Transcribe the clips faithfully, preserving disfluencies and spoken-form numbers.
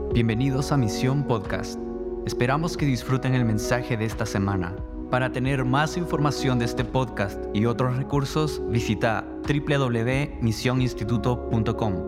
Bienvenidos a Misión Podcast. Esperamos que disfruten el mensaje de esta semana. Para tener más información de este podcast y otros recursos, visita doble u doble u doble u punto misión instituto punto com.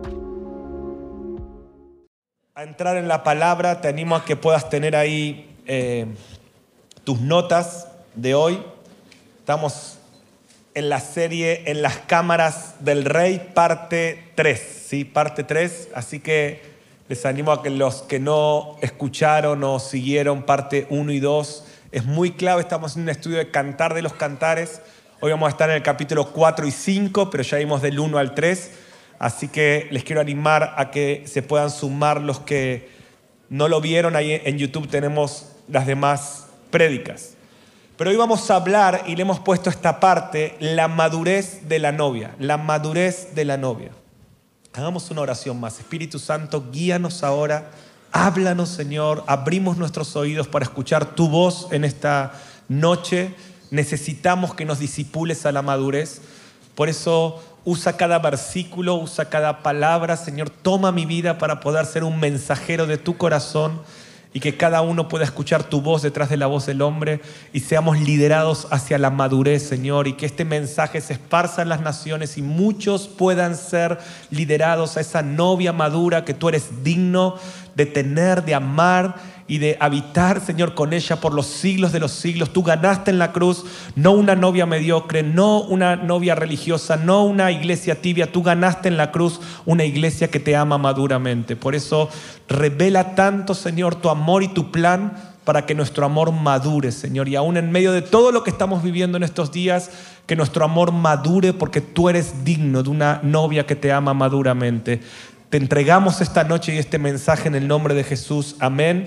A entrar en la palabra, te animo a que puedas tener ahí eh, tus notas de hoy. Estamos en la serie En las cámaras del rey, parte tres, ¿sí? Parte tres, así que les animo a que los que no escucharon o siguieron parte uno y dos, es muy clave. Estamos en un estudio de Cantar de los Cantares. Hoy vamos a estar en el capítulo cuatro y cinco, pero ya vimos del uno al tres. Así que les quiero animar a que se puedan sumar los que no lo vieron. Ahí en YouTube tenemos las demás prédicas. Pero hoy vamos a hablar, y le hemos puesto esta parte, la madurez de la novia. La madurez de la novia. Hagamos una oración más. Espíritu Santo, guíanos ahora. Háblanos, Señor. Abrimos nuestros oídos para escuchar tu voz en esta noche. Necesitamos que nos disipules a la madurez. Por eso usa cada versículo, usa cada palabra. Señor, toma mi vida para poder ser un mensajero de tu corazón y que cada uno pueda escuchar tu voz detrás de la voz del hombre y seamos liderados hacia la madurez, Señor, y que este mensaje se esparza en las naciones y muchos puedan ser liderados a esa novia madura que tú eres digno de tener, de amar y de habitar, Señor, con ella por los siglos de los siglos. Tú ganaste en la cruz, no una novia mediocre, no una novia religiosa, no una iglesia tibia. Tú ganaste en la cruz una iglesia que te ama maduramente. Por eso revela tanto, Señor, tu amor y tu plan para que nuestro amor madure, Señor. Y aún en medio de todo lo que estamos viviendo en estos días, que nuestro amor madure porque tú eres digno de una novia que te ama maduramente. Te entregamos esta noche y este mensaje en el nombre de Jesús. Amén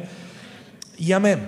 y amén.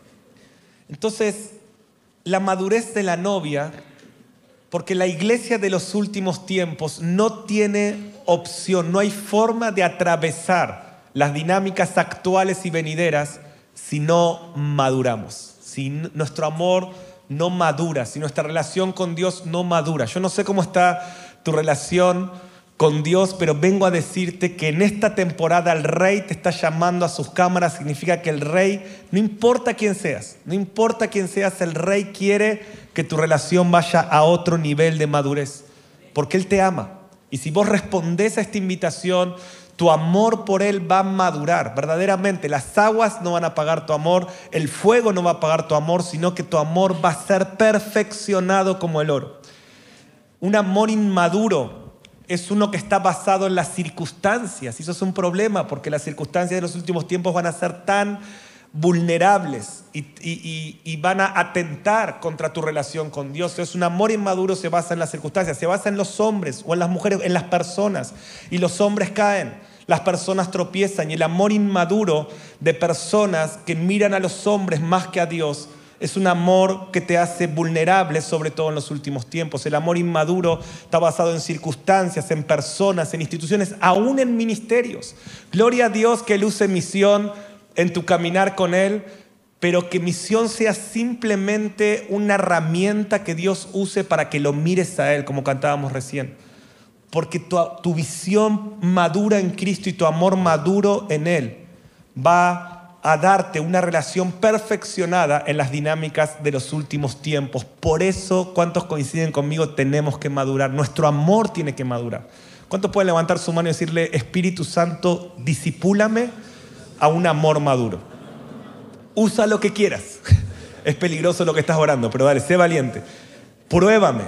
Entonces, la madurez de la novia, porque la iglesia de los últimos tiempos no tiene opción, no hay forma de atravesar las dinámicas actuales y venideras si no maduramos, si nuestro amor no madura, si nuestra relación con Dios no madura. Yo no sé cómo está tu relación con Dios, pero vengo a decirte que en esta temporada el Rey te está llamando a sus cámaras. Significa que el Rey, no importa quién seas, no importa quién seas, el Rey quiere que tu relación vaya a otro nivel de madurez, porque Él te ama. Y si vos respondés a esta invitación, tu amor por Él va a madurar. Verdaderamente, las aguas no van a apagar tu amor, el fuego no va a apagar tu amor, sino que tu amor va a ser perfeccionado como el oro. Un amor inmaduro es uno que está basado en las circunstancias. Y eso es un problema, porque las circunstancias de los últimos tiempos van a ser tan vulnerables y, y, y, y van a atentar contra tu relación con Dios. Entonces, un amor inmaduro se basa en las circunstancias, se basa en los hombres o en las mujeres, en las personas. Y los hombres caen, las personas tropiezan. Y el amor inmaduro de personas que miran a los hombres más que a Dios es un amor que te hace vulnerable, sobre todo en los últimos tiempos. El amor inmaduro está basado en circunstancias, en personas, en instituciones, aún en ministerios. Gloria a Dios que Él use misión en tu caminar con Él, pero que misión sea simplemente una herramienta que Dios use para que lo mires a Él, como cantábamos recién. Porque tu, tu visión madura en Cristo y tu amor maduro en Él va a darte una relación perfeccionada en las dinámicas de los últimos tiempos. Por eso, ¿cuántos coinciden conmigo? Tenemos que madurar. Nuestro amor tiene que madurar. ¿Cuántos pueden levantar su mano y decirle: Espíritu Santo, disipúlame a un amor maduro? Usa lo que quieras. Es peligroso lo que estás orando, pero dale, sé valiente. Pruébame.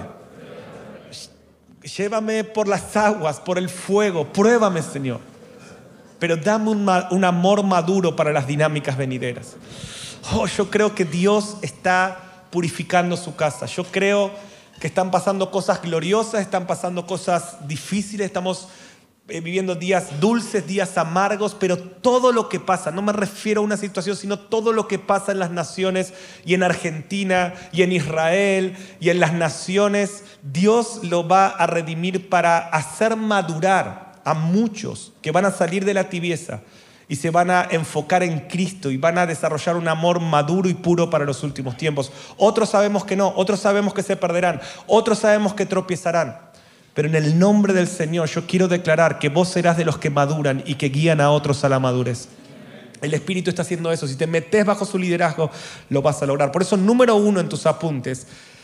Llévame por las aguas, por el fuego. Pruébame, Señor. Pero dame un, un amor maduro para las dinámicas venideras. Oh, yo creo que Dios está purificando su casa. Yo creo que están pasando cosas gloriosas, están pasando cosas difíciles, estamos eh, viviendo días dulces, días amargos, pero todo lo que pasa, no me refiero a una situación, sino todo lo que pasa en las naciones y en Argentina y en Israel y en las naciones, Dios lo va a redimir para hacer madurar a muchos que van a salir de la tibieza y se van a enfocar en Cristo y van a desarrollar un amor maduro y puro para los últimos tiempos. Otros sabemos que no, otros sabemos que se perderán, otros sabemos que tropiezarán. Pero en el nombre del Señor yo quiero declarar que vos serás de los que maduran y que guían a otros a la madurez. El Espíritu está haciendo eso. Si te metes bajo su liderazgo, lo vas a lograr. Por eso, número uno en tus apuntes,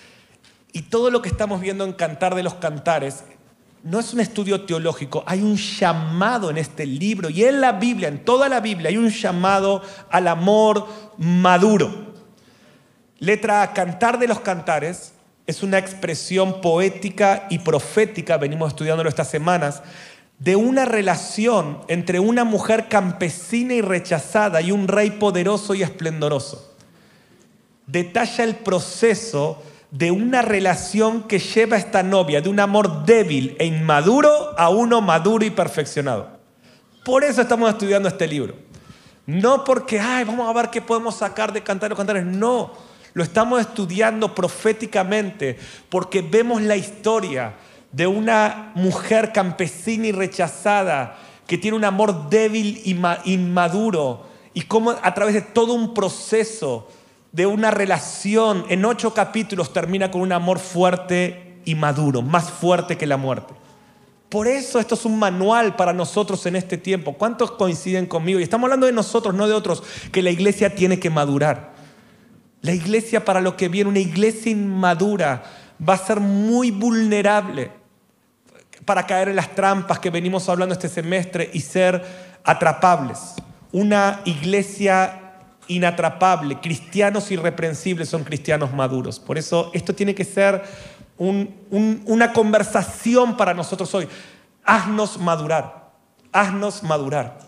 y todo lo que estamos viendo en Cantar de los Cantares, no es un estudio teológico, hay un llamado en este libro y en la Biblia, en toda la Biblia, hay un llamado al amor maduro. Letra A, Cantar de los Cantares, es una expresión poética y profética, venimos estudiándolo estas semanas, de una relación entre una mujer campesina y rechazada y un rey poderoso y esplendoroso. Detalla el proceso de una relación que lleva a esta novia de un amor débil e inmaduro a uno maduro y perfeccionado. Por eso estamos estudiando este libro. No porque, ay, vamos a ver qué podemos sacar de Cantar de los Cantares. No, lo estamos estudiando proféticamente porque vemos la historia de una mujer campesina y rechazada que tiene un amor débil y inmaduro y cómo a través de todo un proceso de una relación en ocho capítulos termina con un amor fuerte y maduro, más fuerte que la muerte. Por eso esto es un manual para nosotros en este tiempo. ¿Cuántos coinciden conmigo? Y estamos hablando de nosotros, no de otros, que la iglesia tiene que madurar. La iglesia para lo que viene, una iglesia inmadura, va a ser muy vulnerable para caer en las trampas que venimos hablando este semestre y ser atrapables. Una iglesia inatrapable, cristianos irreprensibles son cristianos maduros. Por eso esto tiene que ser un, un, una conversación para nosotros hoy. Haznos madurar, haznos madurar.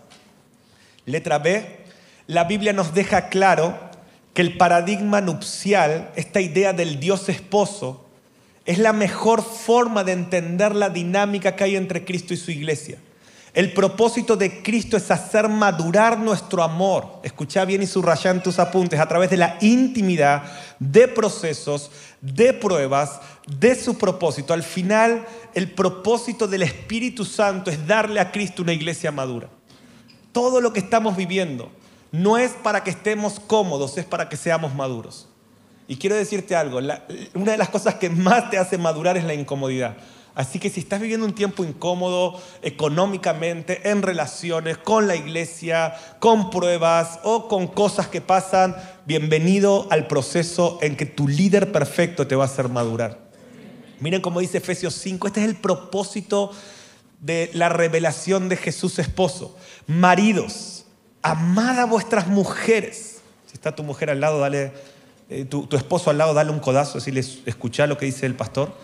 Letra B, la Biblia nos deja claro que el paradigma nupcial, esta idea del Dios esposo, es la mejor forma de entender la dinámica que hay entre Cristo y su iglesia. El propósito de Cristo es hacer madurar nuestro amor. Escucha bien y subraya en tus apuntes, a través de la intimidad, de procesos, de pruebas, de su propósito. Al final, el propósito del Espíritu Santo es darle a Cristo una iglesia madura. Todo lo que estamos viviendo no es para que estemos cómodos, es para que seamos maduros. Y quiero decirte algo, la, una de las cosas que más te hace madurar es la incomodidad. Así que si estás viviendo un tiempo incómodo económicamente, en relaciones, con la iglesia, con pruebas o con cosas que pasan, bienvenido al proceso en que tu líder perfecto te va a hacer madurar. Miren cómo dice Efesios cinco, este es el propósito de la revelación de Jesús esposo. Maridos, amad a vuestras mujeres. Si está tu mujer al lado, dale, eh, tu, tu esposo al lado, dale un codazo, decirle, escuchá lo que dice el pastor.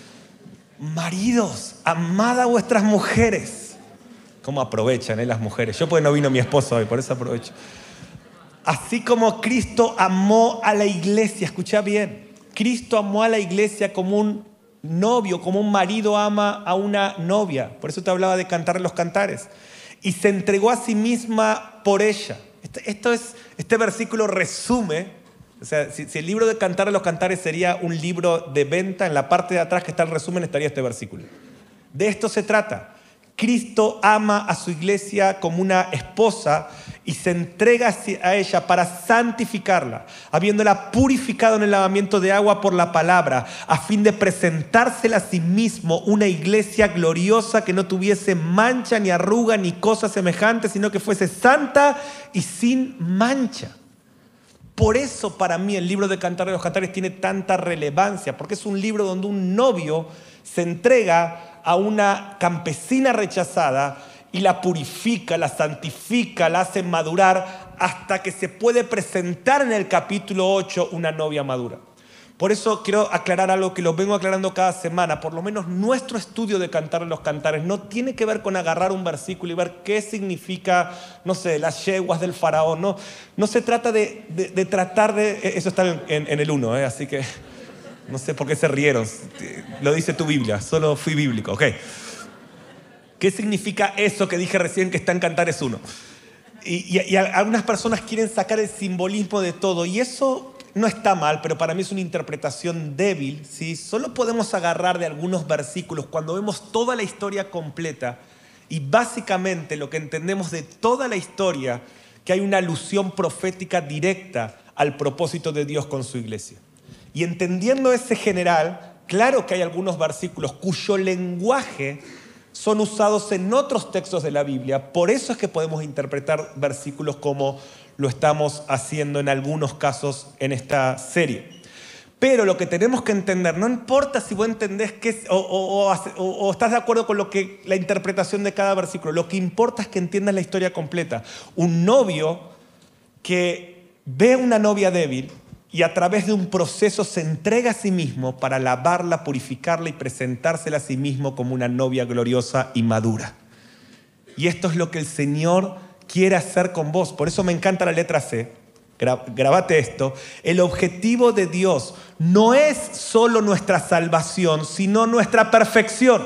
Maridos, amad a vuestras mujeres. ¿Cómo aprovechan eh, las mujeres? Yo porque no vino mi esposo hoy, por eso aprovecho. Así como Cristo amó a la iglesia, escucha bien. Cristo amó a la iglesia como un novio, como un marido ama a una novia. Por eso te hablaba de Cantar los Cantares. Y se entregó a sí misma por ella. Este, esto es, este versículo resume. O sea, si, si el libro de Cantar de los Cantares sería un libro de venta, en la parte de atrás que está el resumen estaría este versículo. De esto se trata. Cristo ama a su iglesia como una esposa y se entrega a ella para santificarla, habiéndola purificado en el lavamiento de agua por la palabra, a fin de presentársela a sí mismo una iglesia gloriosa que no tuviese mancha ni arruga ni cosa semejante, sino que fuese santa y sin mancha. Por eso para mí el libro de Cantar de los Cantares tiene tanta relevancia, porque es un libro donde un novio se entrega a una campesina rechazada y la purifica, la santifica, la hace madurar hasta que se puede presentar en el capítulo ocho una novia madura. Por eso quiero aclarar algo que lo vengo aclarando cada semana. Por lo menos nuestro estudio de Cantar de los Cantares no tiene que ver con agarrar un versículo y ver qué significa, no sé, las yeguas del faraón. No, no se trata de, de, de tratar de... Eso está en, en, en el uno, ¿eh? Así que no sé por qué se rieron. Lo dice tu Biblia, solo fui bíblico. Ok. ¿Qué significa eso que dije recién que está en Cantares uno? Y, y, y algunas personas quieren sacar el simbolismo de todo y eso... No está mal, pero para mí es una interpretación débil, ¿sí? Solo podemos agarrar de algunos versículos cuando vemos toda la historia completa y básicamente lo que entendemos de toda la historia, que hay una alusión profética directa al propósito de Dios con su iglesia. Y entendiendo ese general, claro que hay algunos versículos cuyo lenguaje son usados en otros textos de la Biblia. Por eso es que podemos interpretar versículos como lo estamos haciendo en algunos casos en esta serie. Pero lo que tenemos que entender, no importa si vos entendés qué, o, o, o, o, o estás de acuerdo con lo que, la interpretación de cada versículo, lo que importa es que entiendas la historia completa. Un novio que ve a una novia débil y a través de un proceso se entrega a sí mismo para lavarla, purificarla y presentársela a sí mismo como una novia gloriosa y madura. Y esto es lo que el Señor quiere hacer con vos. Por eso me encanta la letra C. Grabate esto. El objetivo de Dios no es solo nuestra salvación, sino nuestra perfección.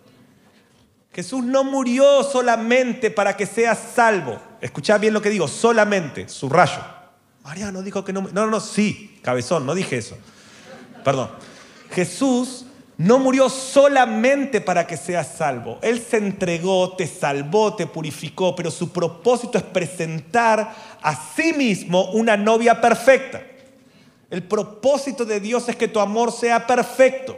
Jesús no murió solamente para que seas salvo. Escuchá bien lo que digo, solamente, subrayo. Mariano dijo que no... No, no, no, sí, cabezón, no dije eso. Perdón. Jesús no murió solamente para que seas salvo. Él se entregó, te salvó, te purificó, pero su propósito es presentar a sí mismo una novia perfecta. El propósito de Dios es que tu amor sea perfecto.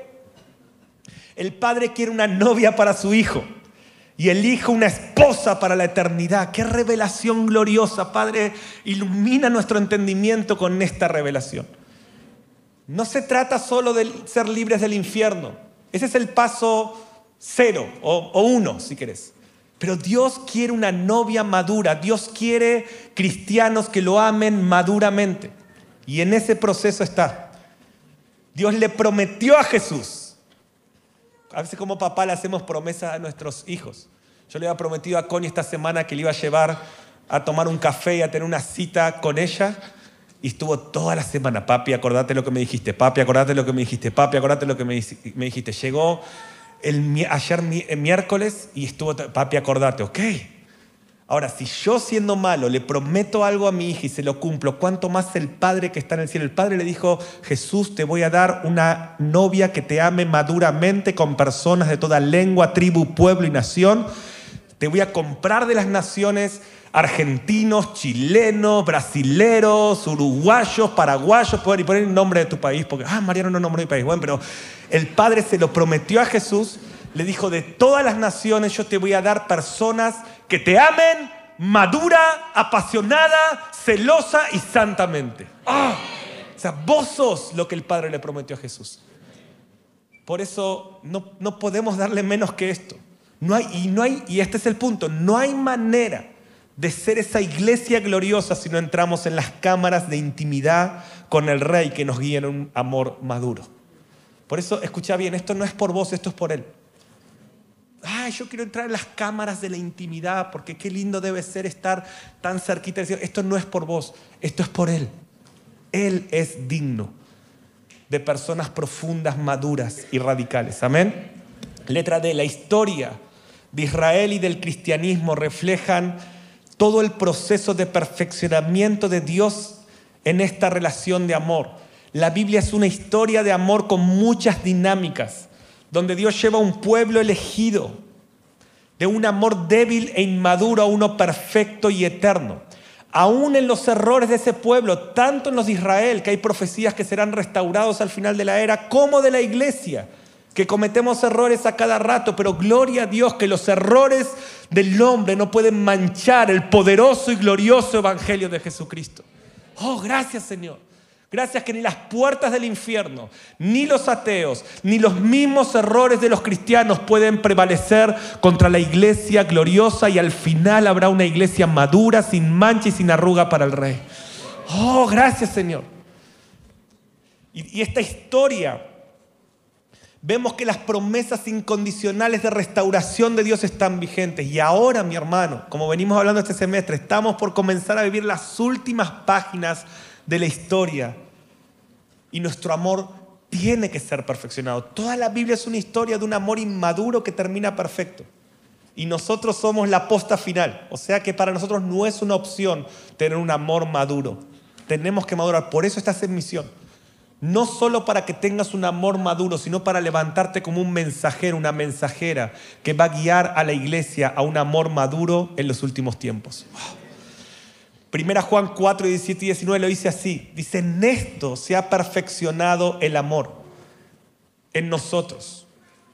El Padre quiere una novia para su Hijo y el Hijo una esposa para la eternidad. ¡Qué revelación gloriosa! Padre, ilumina nuestro entendimiento con esta revelación. No se trata solo de ser libres del infierno. Ese es el paso cero o, o uno, si querés. Pero Dios quiere una novia madura. Dios quiere cristianos que lo amen maduramente. Y en ese proceso está. Dios le prometió a Jesús. A veces como papá le hacemos promesas a nuestros hijos. Yo le había prometido a Connie esta semana que le iba a llevar a tomar un café y a tener una cita con ella. Y estuvo toda la semana, papi, acordate lo que me dijiste, papi, acordate lo que me dijiste, papi, acordate lo que me, me dijiste. Llegó el, ayer el miércoles y estuvo, papi, acordate, ok. Ahora, si yo siendo malo le prometo algo a mi hija y se lo cumplo, ¿cuánto más el Padre que está en el cielo? El Padre le dijo, Jesús, te voy a dar una novia que te ame maduramente con personas de toda lengua, tribu, pueblo y nación. Te voy a comprar de las naciones argentinos, chilenos, brasileros, uruguayos, paraguayos, poder y poner el nombre de tu país, porque, ah, Mariano no nombró mi país. Bueno, pero el Padre se lo prometió a Jesús, le dijo, de todas las naciones yo te voy a dar personas que te amen madura, apasionada, celosa y santamente. ¡Ah! O sea, vos sos lo que el Padre le prometió a Jesús. Por eso no, no podemos darle menos que esto. No hay, y, no hay, y este es el punto, no hay manera de ser esa iglesia gloriosa si no entramos en las cámaras de intimidad con el Rey que nos guía en un amor maduro. Por eso, escucha bien, esto no es por vos, esto es por Él. Ay, yo quiero entrar en las cámaras de la intimidad porque qué lindo debe ser estar tan cerquita del Señor. Esto no es por vos, esto es por Él. Él es digno de personas profundas, maduras y radicales. Amén. Letra D, la historia de Israel y del cristianismo reflejan todo el proceso de perfeccionamiento de Dios en esta relación de amor. La Biblia es una historia de amor con muchas dinámicas, donde Dios lleva a un pueblo elegido de un amor débil e inmaduro a uno perfecto y eterno. Aún en los errores de ese pueblo, tanto en los de Israel, que hay profecías que serán restaurados al final de la era, como de la iglesia, que cometemos errores a cada rato, pero gloria a Dios que los errores del hombre no pueden manchar el poderoso y glorioso evangelio de Jesucristo. Oh, gracias, Señor. Gracias que ni las puertas del infierno, ni los ateos, ni los mismos errores de los cristianos pueden prevalecer contra la iglesia gloriosa, y al final habrá una iglesia madura, sin mancha y sin arruga para el Rey. Oh, gracias, Señor. Y, y esta historia, vemos que las promesas incondicionales de restauración de Dios están vigentes. Y ahora, mi hermano, como venimos hablando este semestre, estamos por comenzar a vivir las últimas páginas de la historia. Y nuestro amor tiene que ser perfeccionado. Toda la Biblia es una historia de un amor inmaduro que termina perfecto. Y nosotros somos la posta final. O sea que para nosotros no es una opción tener un amor maduro. Tenemos que madurar. Por eso estás en misión. No solo para que tengas un amor maduro, sino para levantarte como un mensajero, una mensajera que va a guiar a la iglesia a un amor maduro en los últimos tiempos. Wow. Primera Juan cuatro, diecisiete y diecinueve lo dice así. Dice, en esto se ha perfeccionado el amor en nosotros,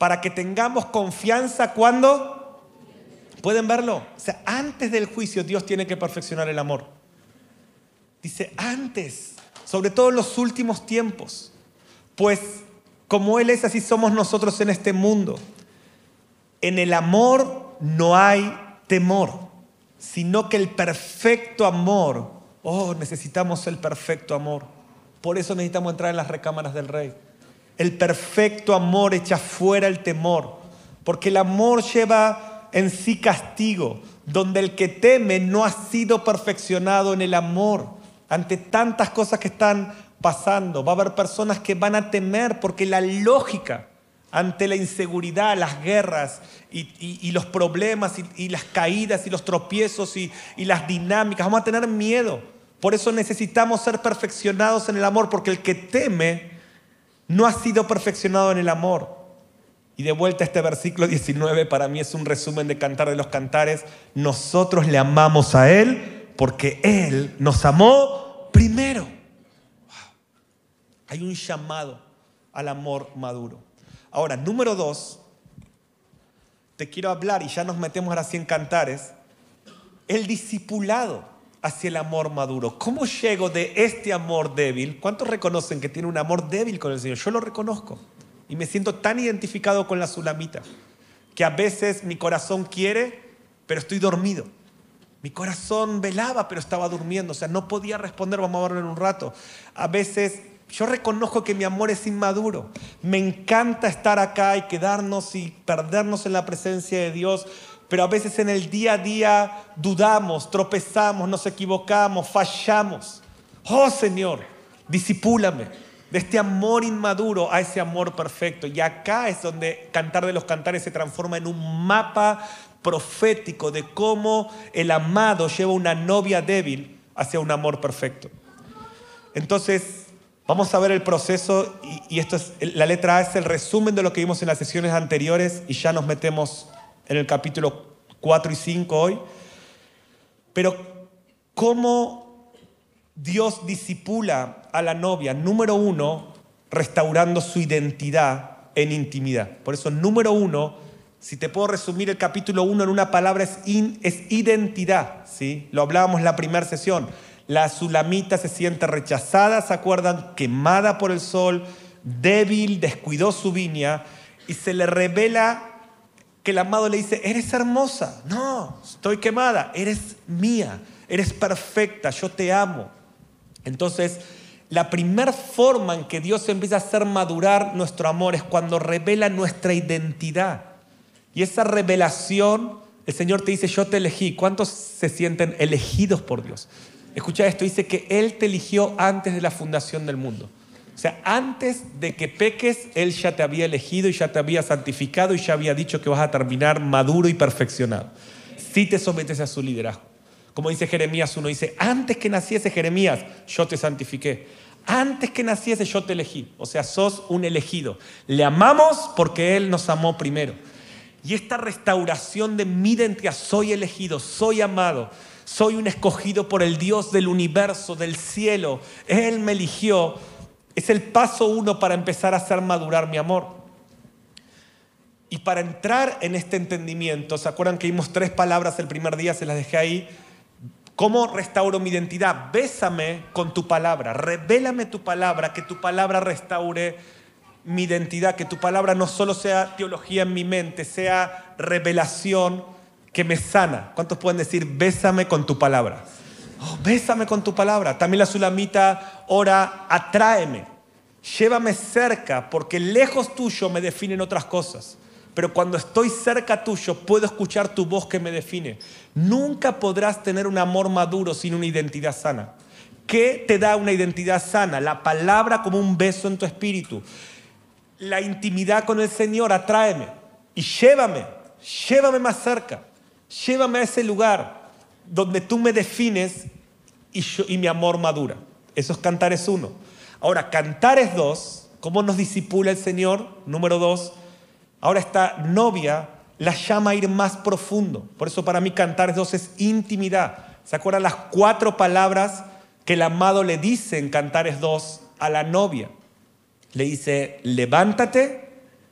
para que tengamos confianza cuando... ¿Pueden verlo? O sea, antes del juicio Dios tiene que perfeccionar el amor. Dice antes, sobre todo en los últimos tiempos. Pues como Él es, así somos nosotros en este mundo. En el amor no hay temor, sino que el perfecto amor, oh, necesitamos el perfecto amor. Por eso necesitamos entrar en las recámaras del Rey. El perfecto amor echa fuera el temor, porque el amor lleva en sí castigo, donde el que teme no ha sido perfeccionado en el amor. Ante tantas cosas que están pasando, va a haber personas que van a temer porque la lógica ante la inseguridad, las guerras y, y, y los problemas y, y las caídas y los tropiezos y, y las dinámicas, vamos a tener miedo. Por eso necesitamos ser perfeccionados en el amor, porque el que teme no ha sido perfeccionado en el amor. Y de vuelta a este versículo diecinueve, para mí es un resumen de Cantar de los Cantares. Nosotros le amamos a Él porque Él nos amó primero. Wow. Hay un llamado al amor maduro. Ahora, número dos, te quiero hablar, y ya nos metemos ahora sí en Cantares, el discipulado hacia el amor maduro. ¿Cómo llego de este amor débil? ¿Cuántos reconocen que tiene un amor débil con el Señor? Yo lo reconozco y me siento tan identificado con la Sulamita que a veces mi corazón quiere, pero estoy dormido. Mi corazón velaba, pero estaba durmiendo. O sea, no podía responder, vamos a verlo en un rato. A veces yo reconozco que mi amor es inmaduro. Me encanta estar acá y quedarnos y perdernos en la presencia de Dios, pero a veces en el día a día dudamos, tropezamos, nos equivocamos, fallamos. Oh Señor, discípulame de este amor inmaduro a ese amor perfecto. Y acá es donde Cantar de los Cantares se transforma en un mapa profético de cómo el amado lleva una novia débil hacia un amor perfecto. Entonces, vamos a ver el proceso, y, y esto es, la letra A es el resumen de lo que vimos en las sesiones anteriores, y ya nos metemos en el capítulo cuatro y cinco hoy. Pero, ¿cómo Dios discipula a la novia? Número uno, restaurando su identidad en intimidad. Por eso, número uno, si te puedo resumir el capítulo uno en una palabra, es, in, es identidad, ¿sí? Lo hablábamos en la primera sesión. La Sulamita se siente rechazada, ¿se acuerdan? Quemada por el sol, débil, descuidó su viña, y se le revela que el amado le dice, eres hermosa. No, estoy quemada, eres mía, eres perfecta, yo te amo. Entonces, la primera forma en que Dios empieza a hacer madurar nuestro amor es cuando revela nuestra identidad. Y esa revelación, el Señor te dice, yo te elegí. ¿Cuántos se sienten elegidos por Dios? Escucha esto, dice que Él te eligió antes de la fundación del mundo. O sea, antes de que peques, Él ya te había elegido y ya te había santificado y ya había dicho que vas a terminar maduro y perfeccionado. Si te sometes a su liderazgo. Como dice Jeremías uno, dice, antes que naciese Jeremías, yo te santifiqué. Antes que naciese, yo te elegí. O sea, sos un elegido. Le amamos porque Él nos amó primero. Y esta restauración de mi identidad, soy elegido, soy amado, soy un escogido por el Dios del universo, del cielo. Él me eligió. Es el paso uno para empezar a hacer madurar mi amor. Y para entrar en este entendimiento, ¿se acuerdan que vimos tres palabras el primer día? Se las dejé ahí. ¿Cómo restauro mi identidad? Bésame con tu palabra, revélame tu palabra, que tu palabra restaure mi identidad, que tu palabra no solo sea teología en mi mente, sea revelación que me sana. ¿Cuántos pueden decir, bésame con tu palabra? Oh, bésame con tu palabra. También la Sulamita ora, atráeme, llévame cerca, porque lejos tuyo me definen otras cosas. Pero cuando estoy cerca tuyo, puedo escuchar tu voz que me define. Nunca podrás tener un amor maduro sin una identidad sana. ¿Qué te da una identidad sana? La palabra como un beso en tu espíritu. La intimidad con el Señor, atráeme y llévame, llévame más cerca, llévame a ese lugar donde tú me defines y, yo, y mi amor madura. Eso es Cantares uno. Ahora, Cantares dos, ¿cómo nos discipula el Señor? Número dos, ahora esta novia la llama a ir más profundo. Por eso para mí Cantares dos es intimidad. ¿Se acuerdan las cuatro palabras que el amado le dice en Cantares dos a la novia? Le dice, levántate,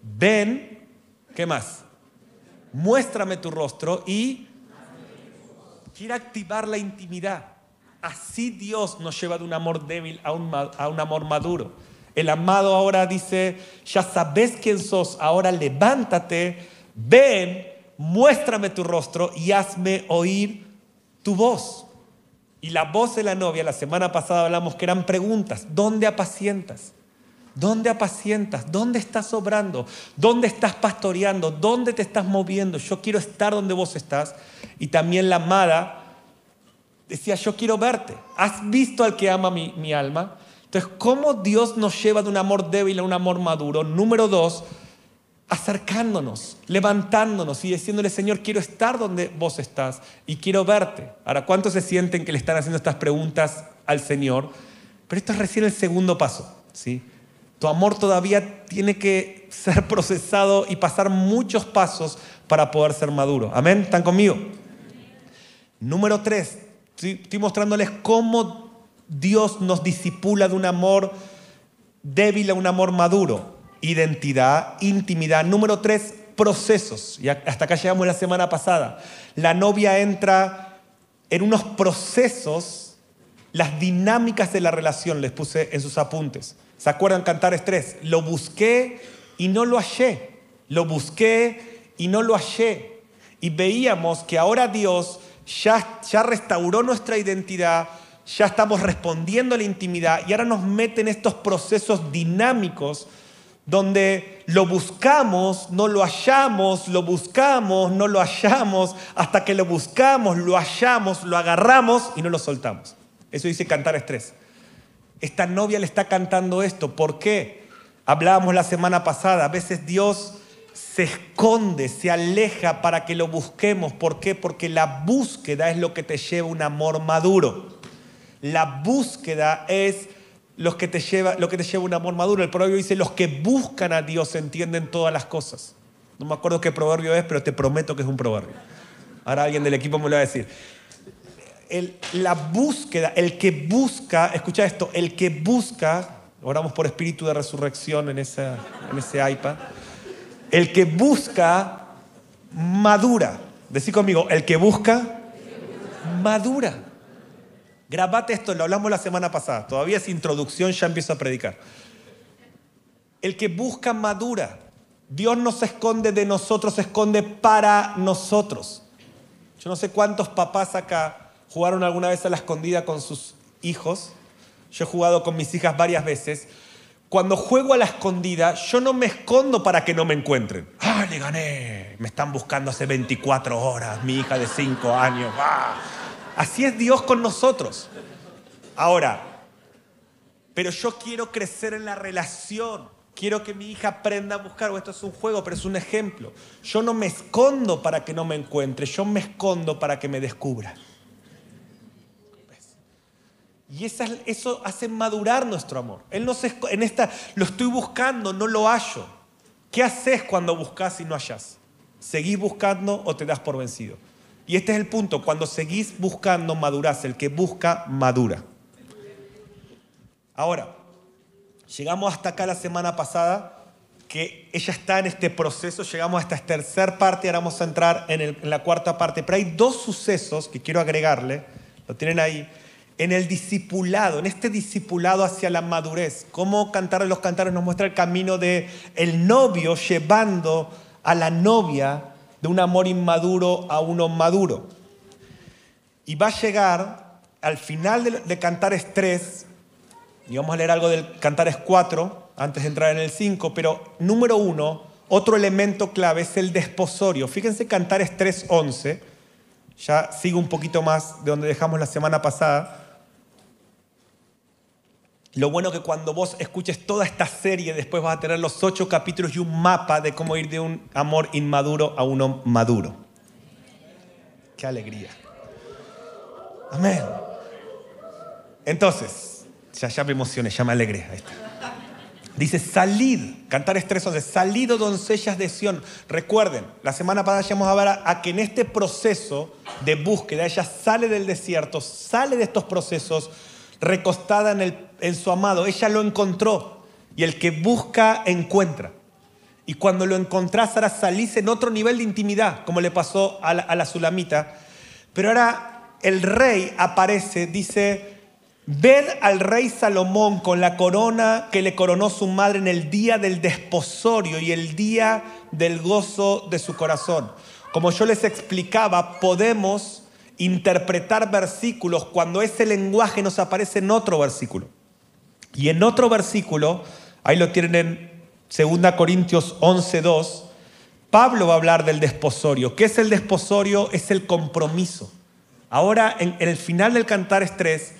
ven, ¿qué más? Muéstrame tu rostro y quiere activar la intimidad. Así Dios nos lleva de un amor débil a un, a un amor maduro. El amado ahora dice, ya sabes quién sos, ahora levántate, ven, muéstrame tu rostro y hazme oír tu voz. Y la voz de la novia, la semana pasada hablamos que eran preguntas. ¿Dónde apacientas? ¿Dónde apacientas? ¿Dónde estás obrando? ¿Dónde estás pastoreando? ¿Dónde te estás moviendo? Yo quiero estar donde vos estás. Y también la amada decía, yo quiero verte. ¿Has visto al que ama mi, mi alma? Entonces, ¿cómo Dios nos lleva de un amor débil a un amor maduro? Número dos, acercándonos, levantándonos y diciéndole, Señor, quiero estar donde vos estás y quiero verte. Ahora, ¿cuántos se sienten que le están haciendo estas preguntas al Señor? Pero esto es recién el segundo paso, ¿sí? Tu amor todavía tiene que ser procesado y pasar muchos pasos para poder ser maduro. ¿Amén? ¿Están conmigo? Número tres, estoy, estoy mostrándoles cómo Dios nos discipula de un amor débil a un amor maduro. Identidad, intimidad. Número tres, procesos. Y hasta acá llegamos la semana pasada. La novia entra en unos procesos, las dinámicas de la relación, les puse en sus apuntes. ¿Se acuerdan? Cantares tres. Lo busqué y no lo hallé. Lo busqué y no lo hallé. Y veíamos que ahora Dios ya, ya restauró nuestra identidad, ya estamos respondiendo a la intimidad y ahora nos mete en estos procesos dinámicos donde lo buscamos, no lo hallamos, lo buscamos, no lo hallamos, hasta que lo buscamos, lo hallamos, lo agarramos y no lo soltamos. Eso dice Cantares tres. Esta novia le está cantando esto. ¿Por qué? Hablábamos la semana pasada. A veces Dios se esconde, se aleja para que lo busquemos. ¿Por qué? Porque la búsqueda es lo que te lleva a un amor maduro. La búsqueda es lo que te lleva, lo que te lleva a un amor maduro. El proverbio dice, los que buscan a Dios entienden todas las cosas. No me acuerdo qué proverbio es, pero te prometo que es un proverbio. Ahora alguien del equipo me lo va a decir. El, la búsqueda, el que busca, escucha esto, el que busca, oramos por espíritu de resurrección en, esa, en ese iPad, el que busca madura. Decí conmigo, el que busca madura. Grabate esto, lo hablamos la semana pasada, todavía es introducción, ya empiezo a predicar. El que busca madura. Dios no se esconde de nosotros, se esconde para nosotros. Yo no sé cuántos papás acá jugaron alguna vez a la escondida con sus hijos. Yo he jugado con mis hijas varias veces. Cuando juego a la escondida, yo no me escondo para que no me encuentren. ¡Ah, le gané! Me están buscando hace veinticuatro horas, mi hija de cinco años. ¡Ah! Así es Dios con nosotros. Ahora, pero yo quiero crecer en la relación. Quiero que mi hija aprenda a buscar. O esto es un juego, pero es un ejemplo. Yo no me escondo para que no me encuentre. Yo me escondo para que me descubra. Y esa, eso hace madurar nuestro amor. Él no se, en esta, lo estoy buscando, no lo hallo. ¿Qué haces cuando buscas y no hallás? ¿Seguís buscando o te das por vencido? Y este es el punto. Cuando seguís buscando, madurás. El que busca, madura. Ahora, llegamos hasta acá la semana pasada, que ella está en este proceso. Llegamos hasta esta tercera parte. Ahora vamos a entrar en, el, en la cuarta parte. Pero hay dos sucesos que quiero agregarle. Lo tienen ahí. En el discipulado, en este discipulado hacia la madurez. Cómo Cantares los Cantares nos muestra el camino de el novio llevando a la novia de un amor inmaduro a uno maduro. Y va a llegar al final de, de Cantares tres, y vamos a leer algo del Cantares cuatro, antes de entrar en el cinco, pero número uno, otro elemento clave es el desposorio. Fíjense Cantares tres once, ya sigo un poquito más de donde dejamos la semana pasada. Lo bueno que cuando vos escuches toda esta serie, después vas a tener los ocho capítulos y un mapa de cómo ir de un amor inmaduro a uno maduro. ¡Qué alegría! Amén. Entonces, ya, ya me emocioné, ya me alegré. Ahí está. Dice, salid, Cantares tres once, salid, oh doncellas de Sión. Recuerden, la semana pasada llegamos a ver a, a que en este proceso de búsqueda, ella sale del desierto, sale de estos procesos, recostada en, el, en su amado. Ella lo encontró. Y el que busca, encuentra. Y cuando lo encontrás, ahora salís en otro nivel de intimidad, como le pasó a la, a la Sulamita. Pero ahora el rey aparece, dice, ved al rey Salomón con la corona que le coronó su madre en el día del desposorio y el día del gozo de su corazón. Como yo les explicaba, podemos interpretar versículos cuando ese lenguaje nos aparece en otro versículo. Y en otro versículo, ahí lo tienen en segunda Corintios once dos, Pablo va a hablar del desposorio. ¿Qué es el desposorio? Es el compromiso. Ahora, en, en el final del Cantares tres,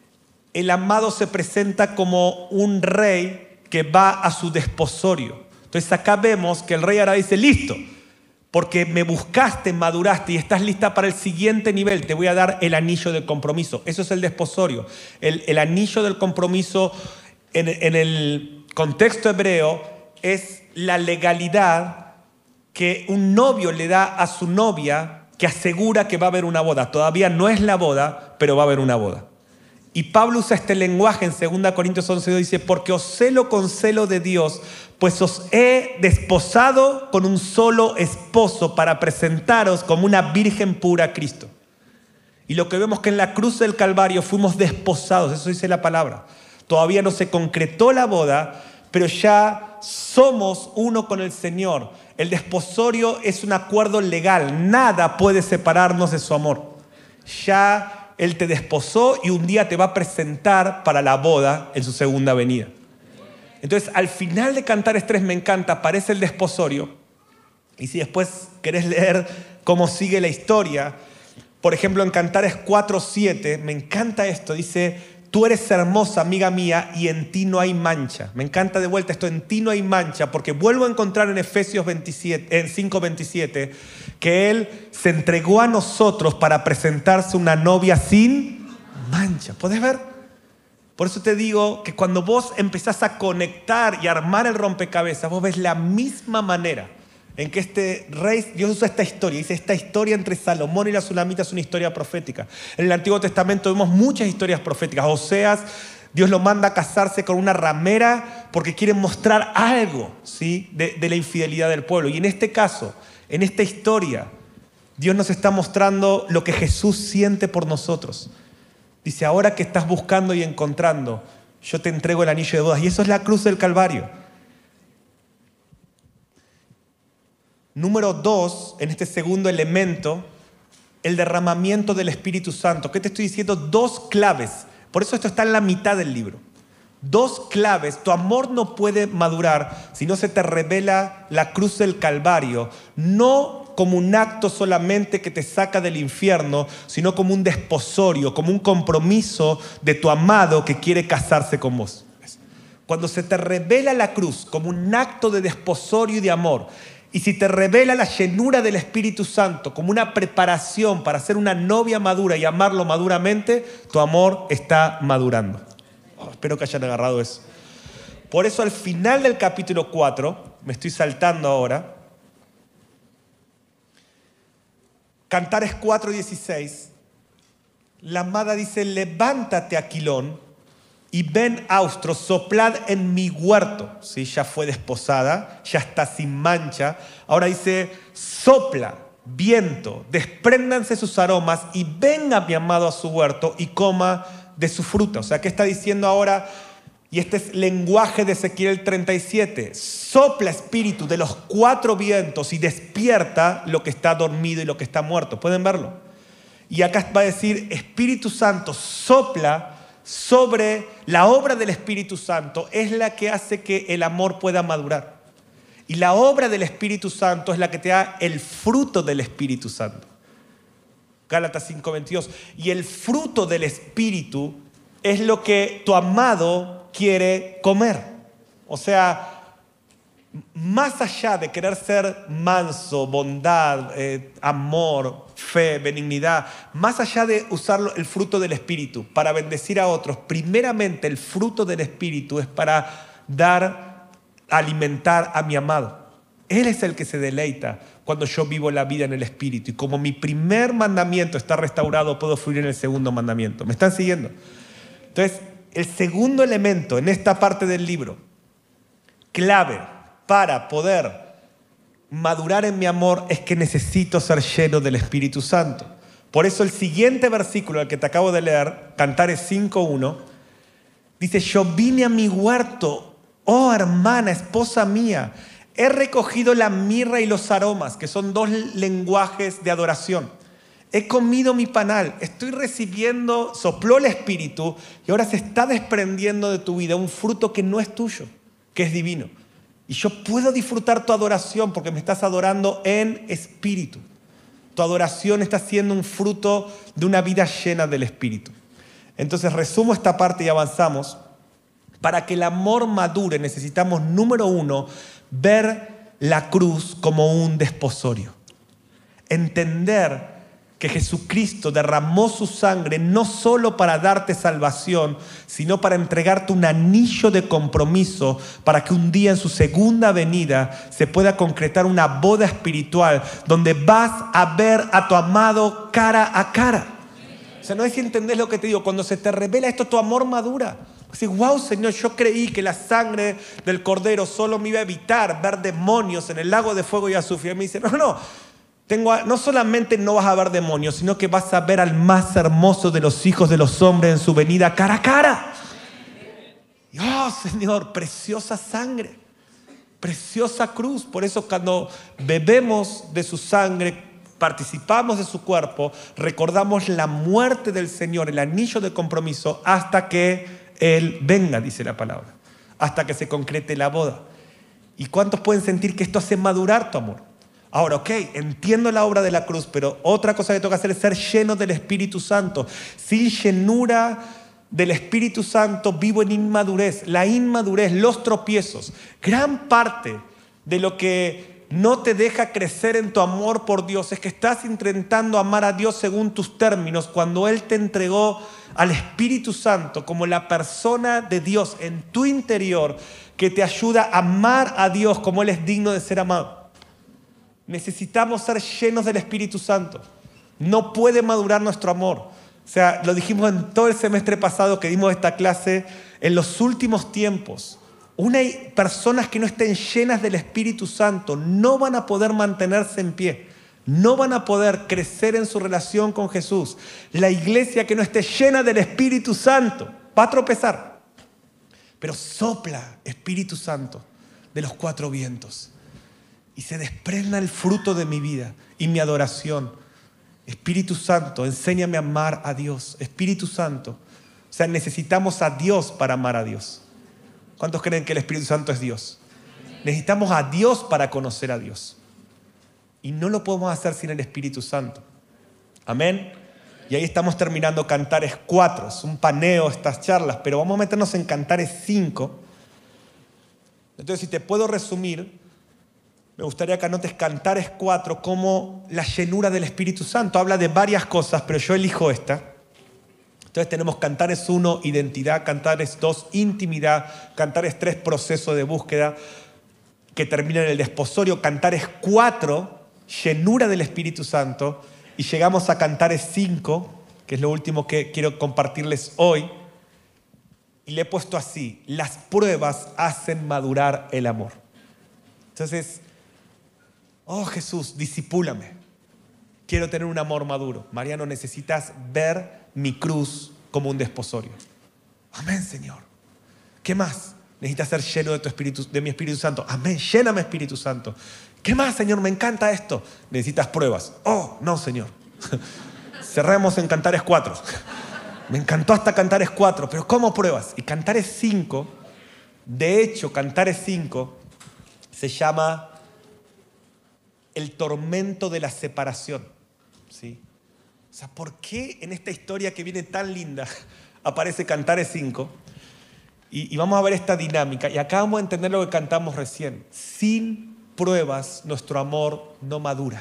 el amado se presenta como un rey que va a su desposorio. Entonces acá vemos que el rey ahora dice, listo, porque me buscaste, maduraste y estás lista para el siguiente nivel. Te voy a dar el anillo del compromiso. Eso es el desposorio. El, el anillo del compromiso en, en el contexto hebreo es la legalidad que un novio le da a su novia que asegura que va a haber una boda. Todavía no es la boda, pero va a haber una boda. Y Pablo usa este lenguaje en segunda Corintios once dos, dice, porque os celo con celo de Dios, pues os he desposado con un solo esposo para presentaros como una virgen pura a Cristo. Y lo que vemos que en la cruz del Calvario fuimos desposados, eso dice la palabra. Todavía no se concretó la boda, pero ya somos uno con el Señor. El desposorio es un acuerdo legal, nada puede separarnos de su amor. Ya Él te desposó y un día te va a presentar para la boda en su segunda venida. Entonces, al final de Cantares tres me encanta, aparece el desposorio. Y si después querés leer cómo sigue la historia, por ejemplo, en Cantares cuatro siete, me encanta esto, dice, tú eres hermosa, amiga mía, y en ti no hay mancha. Me encanta de vuelta esto, en ti no hay mancha, porque vuelvo a encontrar en Efesios veintisiete, en cinco veintisiete, que Él se entregó a nosotros para presentarse una novia sin mancha. ¿Podés ver? Por eso te digo que cuando vos empezás a conectar y armar el rompecabezas, vos ves la misma manera en que este rey, Dios usa esta historia, dice esta historia entre Salomón y la Sulamita es una historia profética. En el Antiguo Testamento vemos muchas historias proféticas. Oseas, Dios lo manda a casarse con una ramera porque quiere mostrar algo, ¿sí? de, de la infidelidad del pueblo. Y en este caso, en esta historia, Dios nos está mostrando lo que Jesús siente por nosotros. Dice, ahora que estás buscando y encontrando, yo te entrego el anillo de bodas. Y eso es la cruz del Calvario. Número dos, en este segundo elemento, el derramamiento del Espíritu Santo. ¿Qué te estoy diciendo? Dos claves. Por eso esto está en la mitad del libro. Dos claves. Tu amor no puede madurar si no se te revela la cruz del Calvario. No como un acto solamente que te saca del infierno, sino como un desposorio, como un compromiso de tu amado que quiere casarse con vos. Cuando se te revela la cruz como un acto de desposorio y de amor, y si te revela la llenura del Espíritu Santo como una preparación para ser una novia madura y amarlo maduramente, tu amor está madurando. Oh, espero que hayan agarrado eso. Por eso al final del capítulo cuatro, me estoy saltando ahora, Cantares cuatro dieciséis, la amada dice, levántate, Aquilón, y ven austro, soplad en mi huerto. ¿Sí? Ya fue desposada, ya está sin mancha. Ahora dice, sopla, viento, despréndanse sus aromas y venga mi amado a su huerto y coma de su fruta. O sea, ¿qué está diciendo ahora? Y este es lenguaje de Ezequiel treinta y siete. Sopla, espíritu, de los cuatro vientos y despierta lo que está dormido y lo que está muerto. ¿Pueden verlo? Y acá va a decir, Espíritu Santo, sopla sobre la obra del Espíritu Santo. Es la que hace que el amor pueda madurar. Y la obra del Espíritu Santo es la que te da el fruto del Espíritu Santo. Gálatas cinco veintidós. Y el fruto del Espíritu es lo que tu amado quiere comer. O sea, más allá de querer ser manso, bondad, eh, amor, fe, benignidad, más allá de usar el fruto del Espíritu para bendecir a otros, primeramente el fruto del Espíritu es para dar, alimentar a mi amado. Él es el que se deleita cuando yo vivo la vida en el Espíritu. Y como mi primer mandamiento está restaurado, puedo fluir en el segundo mandamiento. ¿Me están siguiendo? Entonces, el segundo elemento en esta parte del libro, clave, para poder madurar en mi amor es que necesito ser lleno del Espíritu Santo. Por eso el siguiente versículo, el que te acabo de leer, Cantares cinco uno, dice: yo vine a mi huerto, oh hermana, esposa mía, he recogido la mirra y los aromas, que son dos lenguajes de adoración. He comido mi panal, estoy recibiendo, sopló el Espíritu y ahora se está desprendiendo de tu vida un fruto que no es tuyo, que es divino. Y yo puedo disfrutar tu adoración porque me estás adorando en espíritu. Tu adoración está siendo un fruto de una vida llena del Espíritu. Entonces resumo esta parte y avanzamos. Para que el amor madure necesitamos, número uno, ver la cruz como un desposorio. Entender que Jesucristo derramó su sangre no solo para darte salvación, sino para entregarte un anillo de compromiso para que un día en su segunda venida se pueda concretar una boda espiritual donde vas a ver a tu amado cara a cara. O sea, no es si entendés lo que te digo. Cuando se te revela esto, tu amor madura. Dices, wow, Señor, yo creí que la sangre del Cordero solo me iba a evitar ver demonios en el lago de fuego y azufre. Y me dice, no, no. Tengo, no solamente no vas a ver demonios, sino que vas a ver al más hermoso de los hijos de los hombres en su venida cara a cara. Y, oh, Señor, preciosa sangre, preciosa cruz. Por eso cuando bebemos de su sangre, participamos de su cuerpo, recordamos la muerte del Señor, el anillo de compromiso, hasta que Él venga, dice la palabra, hasta que se concrete la boda. ¿Y cuántos pueden sentir que esto hace madurar tu amor? Ahora, ok, entiendo la obra de la cruz, pero otra cosa que tengo que hacer es ser lleno del Espíritu Santo. Sin llenura del Espíritu Santo vivo en inmadurez. La inmadurez, los tropiezos. Gran parte de lo que no te deja crecer en tu amor por Dios es que estás intentando amar a Dios según tus términos cuando Él te entregó al Espíritu Santo como la persona de Dios en tu interior que te ayuda a amar a Dios como Él es digno de ser amado. Necesitamos ser llenos del Espíritu Santo. No puede madurar nuestro amor. O sea, lo dijimos en todo el semestre pasado que dimos esta clase. En los últimos tiempos, una, personas que no estén llenas del Espíritu Santo no van a poder mantenerse en pie. No van a poder crecer en su relación con Jesús. La iglesia que no esté llena del Espíritu Santo va a tropezar. Pero sopla, Espíritu Santo, de los cuatro vientos. Y se desprenda el fruto de mi vida y mi adoración. Espíritu Santo, enséñame a amar a Dios. Espíritu Santo. O sea, necesitamos a Dios para amar a Dios. ¿Cuántos creen que el Espíritu Santo es Dios? Necesitamos a Dios para conocer a Dios. Y no lo podemos hacer sin el Espíritu Santo. Amén. Y ahí estamos terminando Cantares cuatro. Es un paneo estas charlas, pero vamos a meternos en Cantares cinco. Entonces, si te puedo resumir, me gustaría que anotes Cantares cuatro como la llenura del Espíritu Santo. Habla de varias cosas, pero yo elijo esta. Entonces tenemos Cantares uno, identidad. Cantares dos, intimidad. Cantares tres, proceso de búsqueda, que termina en el desposorio. Cantares cuatro, llenura del Espíritu Santo. Y llegamos a Cantares cinco, que es lo último que quiero compartirles hoy. Y le he puesto así: las pruebas hacen madurar el amor. Entonces, oh Jesús, discipúlame. Quiero tener un amor maduro. Mariano, necesitas ver mi cruz como un desposorio. Amén, Señor. ¿Qué más? Necesitas ser lleno de tu Espíritu, de mi Espíritu Santo. Amén, lléname, Espíritu Santo. ¿Qué más, Señor? Me encanta esto. Necesitas pruebas. Oh, no, Señor. Cerremos en Cantares cuatro. Me encantó hasta Cantares cuatro, pero ¿cómo pruebas? Y Cantares cinco, de hecho, Cantares cinco se llama el tormento de la separación. ¿Sí? O sea, ¿por qué en esta historia que viene tan linda aparece Cantares cinco? Y, y vamos a ver esta dinámica. Y acá vamos a entender lo que cantamos recién. Sin pruebas, nuestro amor no madura.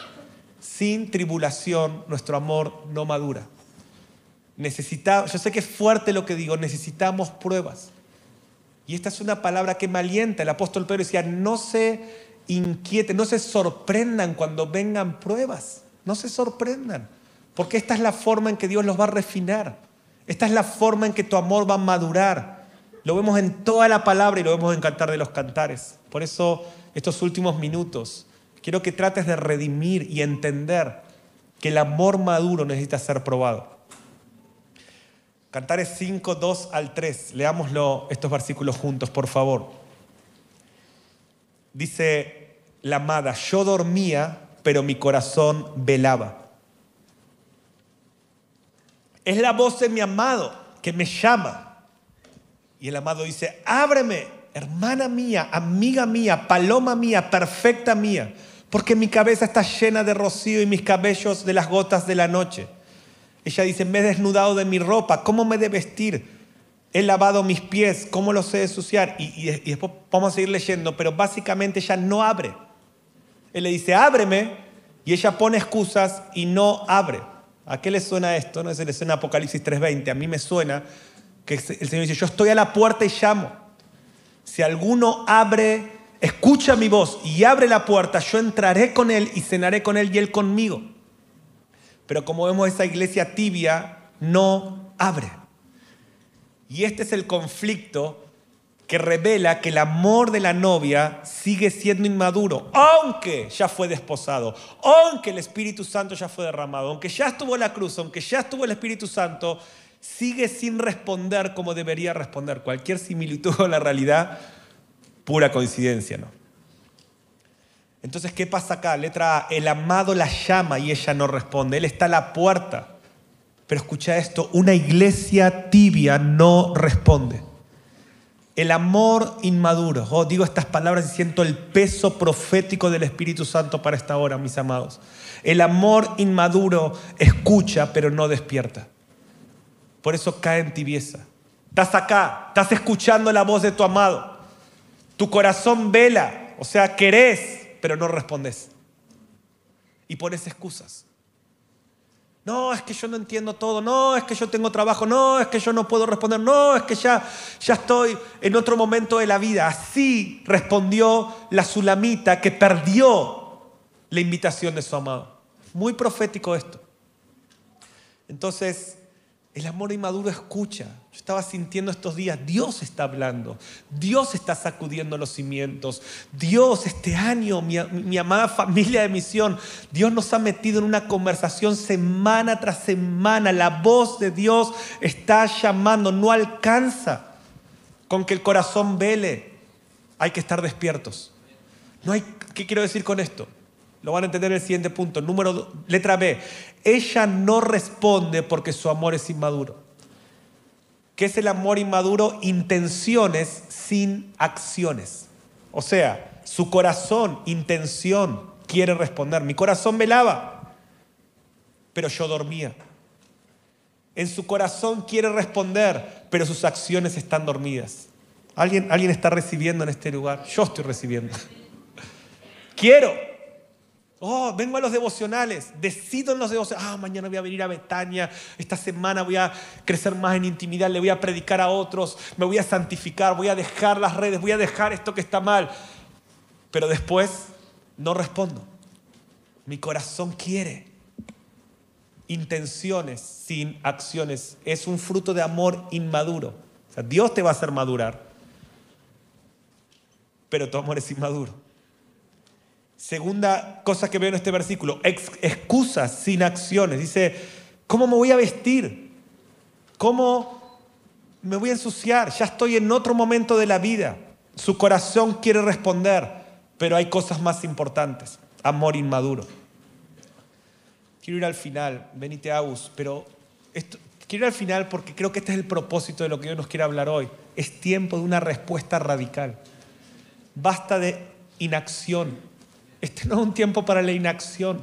Sin tribulación, nuestro amor no madura. Necesitamos, yo sé que es fuerte lo que digo, necesitamos pruebas. Y esta es una palabra que me alienta. El apóstol Pedro decía, no se inquieten, no se sorprendan cuando vengan pruebas. No se sorprendan. Porque esta es la forma en que Dios los va a refinar. Esta es la forma en que tu amor va a madurar. Lo vemos en toda la palabra y lo vemos en Cantar de los Cantares. Por eso, estos últimos minutos, quiero que trates de redimir y entender que el amor maduro necesita ser probado. Cantares cinco, dos al tres. Leámoslo, estos versículos juntos, por favor. Dice la amada: yo dormía, pero mi corazón velaba. Es la voz de mi amado que me llama. Y el amado dice: ábreme, hermana mía, amiga mía, paloma mía, perfecta mía, porque mi cabeza está llena de rocío y mis cabellos de las gotas de la noche. Ella dice: me he desnudado de mi ropa, ¿cómo me he de vestir? He lavado mis pies, ¿cómo los he de ensuciar? Y, y, y después vamos a seguir leyendo, pero básicamente ella no abre. Él le dice: ábreme, y ella pone excusas y no abre. ¿A qué le suena esto? No se le suena Apocalipsis tres veinte. A mí me suena que el Señor dice: yo estoy a la puerta y llamo. Si alguno abre, escucha mi voz y abre la puerta, yo entraré con él y cenaré con él y él conmigo. Pero como vemos, esa iglesia tibia no abre. Y este es el conflicto que revela que el amor de la novia sigue siendo inmaduro, aunque ya fue desposado, aunque el Espíritu Santo ya fue derramado, aunque ya estuvo en la cruz, aunque ya estuvo el Espíritu Santo, sigue sin responder como debería responder. Cualquier similitud con la realidad, pura coincidencia, ¿no? Entonces, ¿qué pasa acá? Letra A: el amado la llama y ella no responde. Él está a la puerta. Pero escucha esto: una iglesia tibia no responde. El amor inmaduro. Oh, digo estas palabras y siento el peso profético del Espíritu Santo para esta hora, mis amados. El amor inmaduro escucha, pero no despierta. Por eso cae en tibieza. Estás acá, estás escuchando la voz de tu amado. Tu corazón vela, o sea, querés, pero no respondes. Y pones excusas. No, es que yo no entiendo todo. No, es que yo tengo trabajo. No, es que yo no puedo responder. No, es que ya, ya estoy en otro momento de la vida. Así respondió la sulamita que perdió la invitación de su amado. Muy profético esto. Entonces, el amor inmaduro escucha. Yo estaba sintiendo estos días, Dios está hablando. Dios está sacudiendo los cimientos. Dios, este año, mi, mi amada familia de misión, Dios nos ha metido en una conversación semana tras semana. La voz de Dios está llamando. No alcanza con que el corazón vele. Hay que estar despiertos. No hay, ¿qué quiero decir con esto? Lo van a entender en el siguiente punto. Número dos, letra B. Ella no responde porque su amor es inmaduro. ¿Qué es el amor inmaduro? Intenciones sin acciones. O sea, su corazón, intención, quiere responder. Mi corazón velaba, pero yo dormía. En su corazón quiere responder, pero sus acciones están dormidas. ¿Alguien, alguien está recibiendo en este lugar? Yo estoy recibiendo. Quiero. Oh, vengo a los devocionales, decido en los devocionales. Ah, mañana voy a venir a Betania, esta semana voy a crecer más en intimidad, le voy a predicar a otros, me voy a santificar, voy a dejar las redes, voy a dejar esto que está mal. Pero después no respondo. Mi corazón quiere. Intenciones sin acciones. Es un fruto de amor inmaduro. O sea, Dios te va a hacer madurar, pero tu amor es inmaduro. Segunda cosa que veo en este versículo: ex- excusas sin acciones. Dice: ¿cómo me voy a vestir? ¿Cómo me voy a ensuciar? Ya estoy en otro momento de la vida. Su corazón quiere responder, pero hay cosas más importantes. Amor inmaduro. Quiero ir al final, venite Agus, pero esto, quiero ir al final porque creo que este es el propósito de lo que Dios nos quiere hablar hoy. Es tiempo de una respuesta radical. Basta de inacción. Este no es un tiempo para la inacción.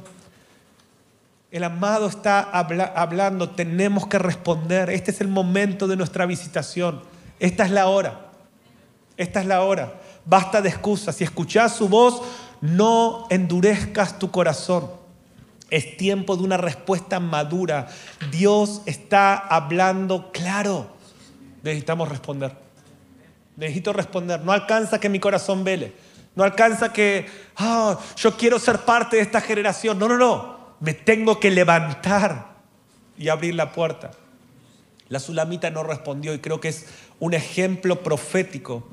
El amado está habla- hablando, tenemos que responder. Este es el momento de nuestra visitación. Esta es la hora. Esta es la hora. Basta de excusas. Si escuchás su voz, no endurezcas tu corazón. Es tiempo de una respuesta madura. Dios está hablando claro. Necesitamos responder. Necesito responder. No alcanza que mi corazón vele. No alcanza que, oh, yo quiero ser parte de esta generación. No, no, no. Me tengo que levantar y abrir la puerta. La sulamita no respondió y creo que es un ejemplo profético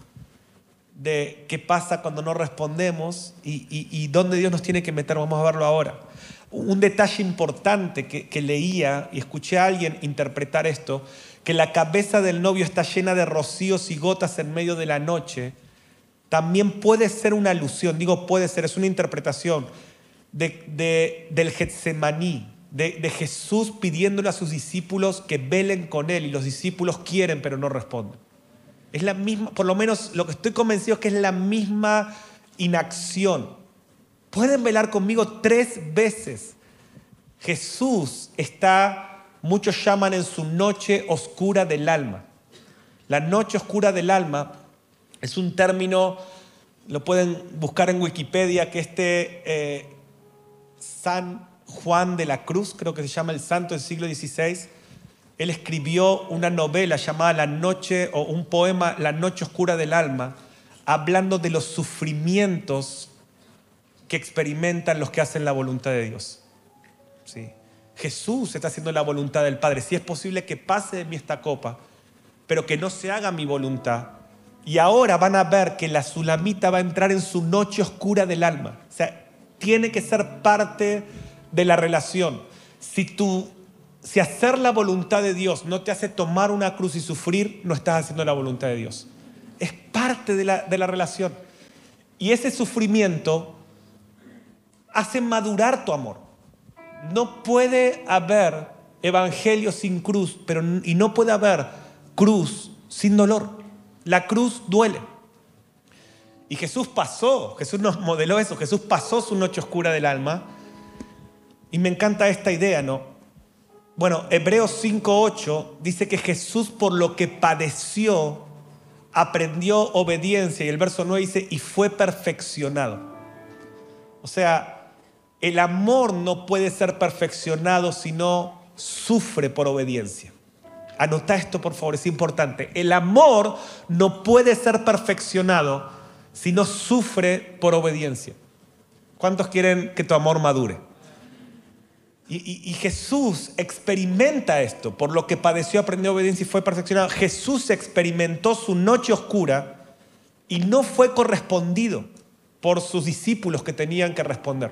de qué pasa cuando no respondemos y, y, y dónde Dios nos tiene que meter. Vamos a verlo ahora. Un detalle importante que, que leía y escuché a alguien interpretar esto, que la cabeza del novio está llena de rocíos y gotas en medio de la noche, también puede ser una alusión, digo puede ser, es una interpretación de, de, del Getsemaní, de, de Jesús pidiéndole a sus discípulos que velen con él y los discípulos quieren pero no responden. Es la misma, por lo menos lo que estoy convencido es que es la misma inacción. Pueden velar conmigo tres veces. Jesús está, muchos llaman en su noche oscura del alma. La noche oscura del alma es un término, lo pueden buscar en Wikipedia, que este eh, San Juan de la Cruz, creo que se llama el santo del siglo dieciséis, él escribió una novela llamada La Noche, o un poema, La Noche Oscura del Alma, hablando de los sufrimientos que experimentan los que hacen la voluntad de Dios. Sí. Jesús está haciendo la voluntad del Padre. Si es posible que pase de mí esta copa, pero que no se haga mi voluntad. Y ahora van a ver que la sulamita va a entrar en su noche oscura del alma. O sea, tiene que ser parte de la relación. Si tú... Si hacer la voluntad de Dios no te hace tomar una cruz y sufrir, no estás haciendo la voluntad de Dios. Es parte de la, de la relación. Y ese sufrimiento hace madurar tu amor. No puede haber evangelio sin cruz, pero, y no puede haber cruz sin dolor. La cruz duele. Y Jesús pasó, Jesús nos modeló eso, Jesús pasó su noche oscura del alma. Y me encanta esta idea, ¿no? Bueno, Hebreos cinco ocho dice que Jesús, por lo que padeció, aprendió obediencia. Y el verso nueve dice, y fue perfeccionado. O sea, el amor no puede ser perfeccionado si no sufre por obediencia. Anota esto, por favor, es importante. El amor no puede ser perfeccionado si no sufre por obediencia. ¿Cuántos quieren que tu amor madure? Y, y, y Jesús experimenta esto, por lo que padeció, aprendió obediencia y fue perfeccionado. Jesús experimentó su noche oscura y no fue correspondido por sus discípulos que tenían que responder.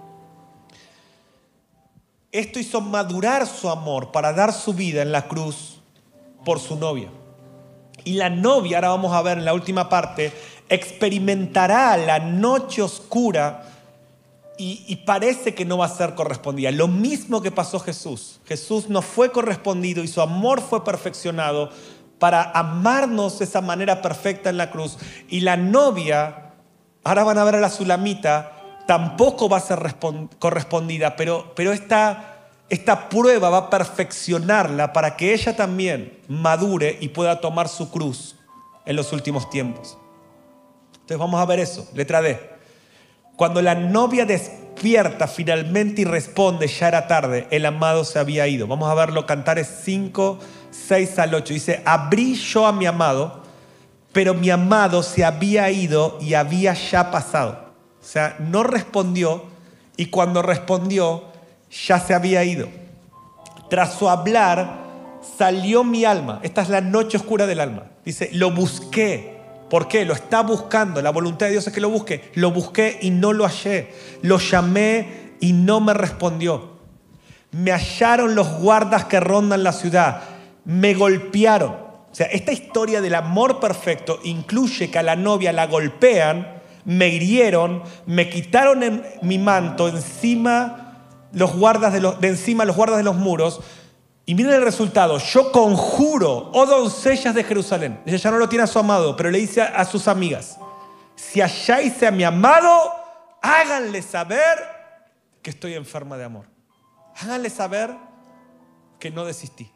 Esto hizo madurar su amor para dar su vida en la cruz por su novia. Y la novia, ahora vamos a ver en la última parte, experimentará la noche oscura Y, y parece que no va a ser correspondida. Lo mismo que pasó Jesús. Jesús no fue correspondido y su amor fue perfeccionado para amarnos de esa manera perfecta en la cruz. Y la novia, ahora van a ver a la sulamita, tampoco va a ser correspondida, pero, pero esta, esta prueba va a perfeccionarla para que ella también madure y pueda tomar su cruz en los últimos tiempos. Entonces vamos a ver eso. Letra D. Cuando la novia despierta finalmente y responde, ya era tarde, el amado se había ido. Vamos a verlo, Cantares cinco, seis al ocho. Dice, abrí yo a mi amado, pero mi amado se había ido y había ya pasado. O sea, no respondió y cuando respondió, ya se había ido. Tras su hablar, salió mi alma. Esta es la noche oscura del alma. Dice, lo busqué. ¿Por qué? Lo está buscando. La voluntad de Dios es que lo busque. Lo busqué y no lo hallé. Lo llamé y no me respondió. Me hallaron los guardas que rondan la ciudad. Me golpearon. O sea, esta historia del amor perfecto incluye que a la novia la golpean, me hirieron, me quitaron en mi manto encima los guardas de, los, de encima los guardas de los muros. Y miren el resultado. Yo conjuro, oh doncellas de Jerusalén. Ella ya no lo tiene a su amado, pero le dice a, a sus amigas, si halláis a mi amado, háganle saber que estoy enferma de amor. Háganle saber que no desistí.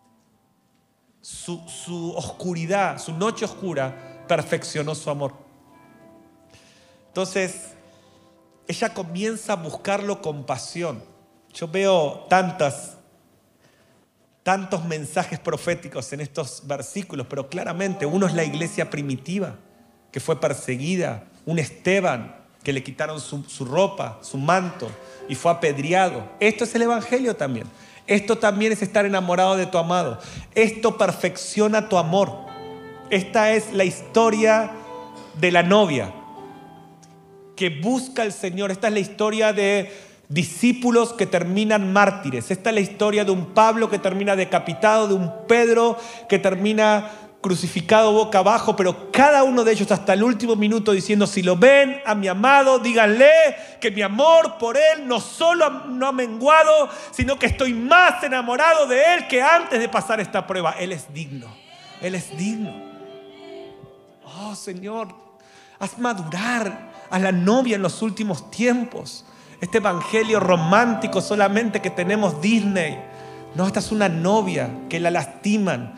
Su, su oscuridad, su noche oscura, perfeccionó su amor. Entonces, ella comienza a buscarlo con pasión. Yo veo tantas Tantos mensajes proféticos en estos versículos, pero claramente uno es la iglesia primitiva que fue perseguida, un Esteban que le quitaron su, su ropa, su manto y fue apedreado. Esto es el evangelio también. Esto también es estar enamorado de tu amado. Esto perfecciona tu amor. Esta es la historia de la novia que busca al Señor. Esta es la historia de discípulos que terminan mártires. Esta es la historia de un Pablo que termina decapitado, de un Pedro que termina crucificado boca abajo, pero cada uno de ellos hasta el último minuto diciendo: si lo ven a mi amado, díganle que mi amor por él no solo no ha menguado, sino que estoy más enamorado de él que antes de pasar esta prueba. Él es digno, él es digno. Oh Señor, haz madurar a la novia en los últimos tiempos. Este evangelio romántico solamente que tenemos Disney. No, esta es una novia que la lastiman.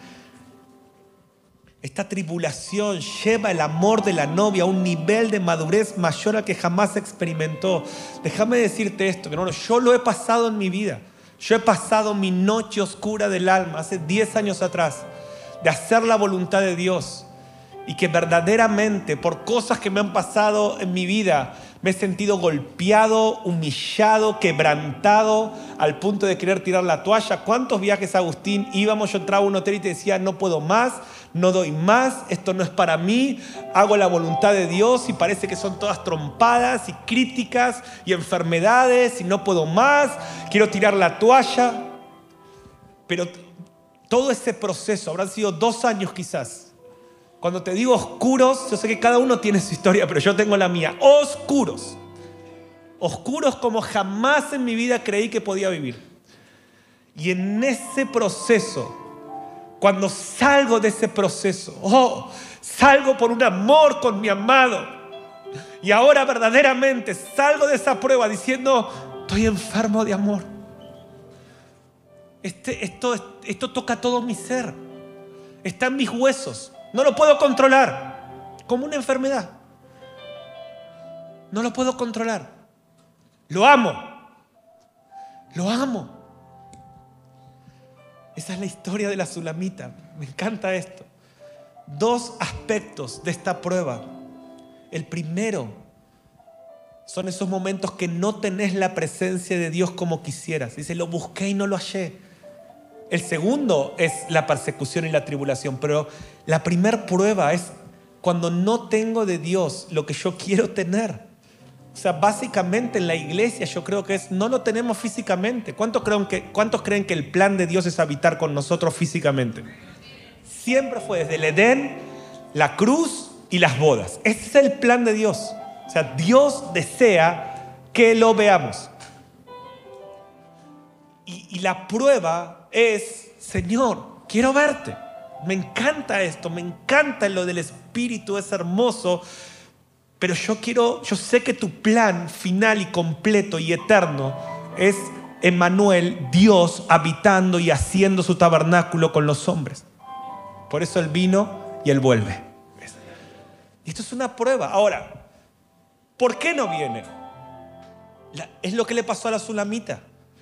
Esta tribulación lleva el amor de la novia a un nivel de madurez mayor al que jamás experimentó. Déjame decirte esto, que no, yo lo he pasado en mi vida. Yo he pasado mi noche oscura del alma hace diez años atrás de hacer la voluntad de Dios, y que verdaderamente por cosas que me han pasado en mi vida me he sentido golpeado, humillado, quebrantado al punto de querer tirar la toalla. ¿Cuántos viajes, Agustín, íbamos? Yo entraba a un hotel y te decía: no puedo más, no doy más, esto no es para mí, hago la voluntad de Dios, y parece que son todas trompadas y críticas y enfermedades y no puedo más, quiero tirar la toalla. Pero todo ese proceso, habrán sido dos años quizás. Cuando te digo oscuros, yo sé que cada uno tiene su historia, pero yo tengo la mía. Oscuros. Oscuros como jamás en mi vida creí que podía vivir. Y en ese proceso, cuando salgo de ese proceso, oh, salgo por un amor con mi amado. Y ahora verdaderamente salgo de esa prueba diciendo: estoy enfermo de amor. Este, esto, esto toca todo mi ser. Está en mis huesos. No lo puedo controlar, como una enfermedad. No lo puedo controlar. Lo amo. Lo amo. Esa es la historia de la Sulamita. Me encanta esto. Dos aspectos de esta prueba. El primero son esos momentos que no tenés la presencia de Dios como quisieras. Dice: lo busqué y no lo hallé. El segundo es la persecución y la tribulación, pero la primera prueba es cuando no tengo de Dios lo que yo quiero tener. O sea, básicamente en la iglesia yo creo que es, no lo tenemos físicamente. ¿Cuántos creen que, cuántos creen que el plan de Dios es habitar con nosotros físicamente? Siempre fue desde el Edén, la cruz y las bodas. Ese es el plan de Dios. O sea, Dios desea que lo veamos. Y, y la prueba es: Señor, quiero verte. Me encanta esto, me encanta lo del Espíritu, es hermoso. Pero yo quiero, yo sé que tu plan final y completo y eterno es Emmanuel, Dios habitando y haciendo su tabernáculo con los hombres. Por eso Él vino y Él vuelve. Y esto es una prueba. Ahora, ¿por qué no viene? Es lo que le pasó a la Sulamita.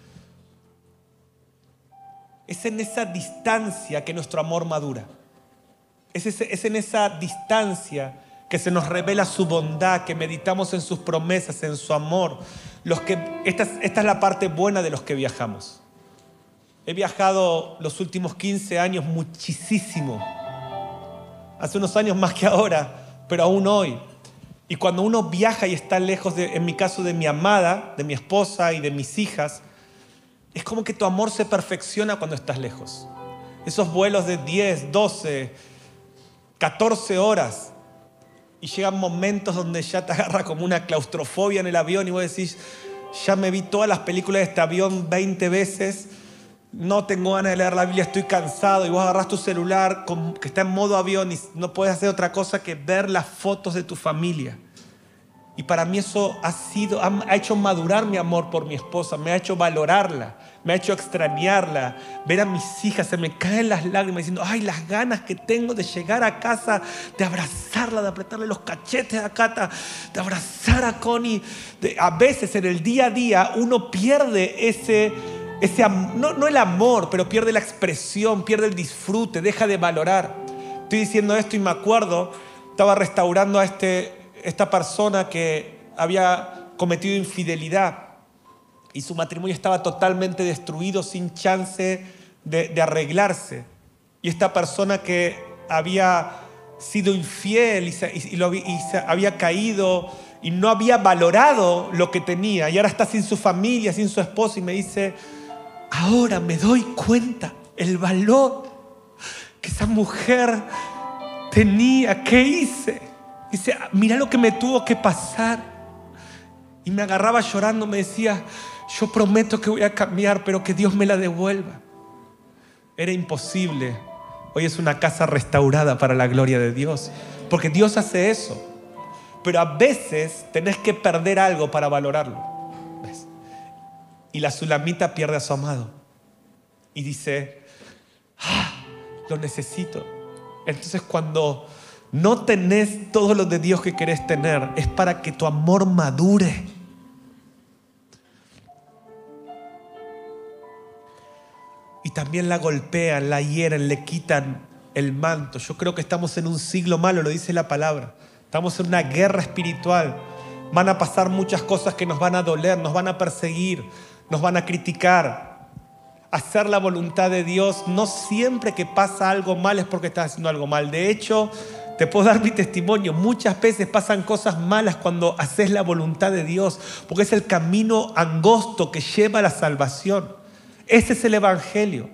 Es en esa distancia que nuestro amor madura. Es, ese, es en esa distancia que se nos revela su bondad, que meditamos en sus promesas, en su amor. Los que, esta, esta es la parte buena de los que viajamos. He viajado los últimos quince años muchísimo. Hace unos años más que ahora, pero aún hoy. Y cuando uno viaja y está lejos, de, en mi caso, de mi amada, de mi esposa y de mis hijas, es como que tu amor se perfecciona cuando estás lejos. Esos vuelos de diez, doce, catorce horas. Y llegan momentos donde ya te agarra como una claustrofobia en el avión y vos decís: ya me vi todas las películas de este avión veinte veces, no tengo ganas de leer la Biblia, estoy cansado. Y vos agarrás tu celular que está en modo avión y no puedes hacer otra cosa que ver las fotos de tu familia. Y para mí eso ha sido, ha hecho madurar mi amor por mi esposa, me ha hecho valorarla, me ha hecho extrañarla, ver a mis hijas, se me caen las lágrimas diciendo: ay, las ganas que tengo de llegar a casa, de abrazarla, de apretarle los cachetes a Cata, de abrazar a Connie. De, a veces en el día a día uno pierde ese, ese no, no el amor, pero pierde la expresión, pierde el disfrute, deja de valorar. Estoy diciendo esto y me acuerdo, estaba restaurando a este... esta persona que había cometido infidelidad. y su matrimonio estaba totalmente destruido, sin chance de, de arreglarse. Y esta persona que había sido infiel y, se, y, lo, y se había caído y no había valorado lo que tenía, y ahora está sin su familia, sin su esposo, y me dice, ahora me doy cuenta el valor que esa mujer tenía. ¿Qué hice? Dice, mira lo que me tuvo que pasar. Y me agarraba llorando, me decía, yo prometo que voy a cambiar, pero que Dios me la devuelva. Era imposible. Hoy es una casa restaurada para la gloria de Dios, porque Dios hace eso. Pero a veces tenés que perder algo para valorarlo. ¿Ves? Y la sulamita pierde a su amado y dice, ah, lo necesito. Entonces, cuando no tenés todo lo de Dios que querés tener, es para que tu amor madure. Y también la golpean, la hieren, le quitan el manto. Yo creo que estamos en un siglo malo, lo dice la palabra. Estamos en una guerra espiritual. Van a pasar muchas cosas que nos van a doler, nos van a perseguir, nos van a criticar. Hacer la voluntad de Dios, no siempre que pasa algo mal es porque estás haciendo algo mal. De hecho, te puedo dar mi testimonio. Muchas veces pasan cosas malas cuando haces la voluntad de Dios, porque es el camino angosto que lleva a la salvación. Ese es el evangelio.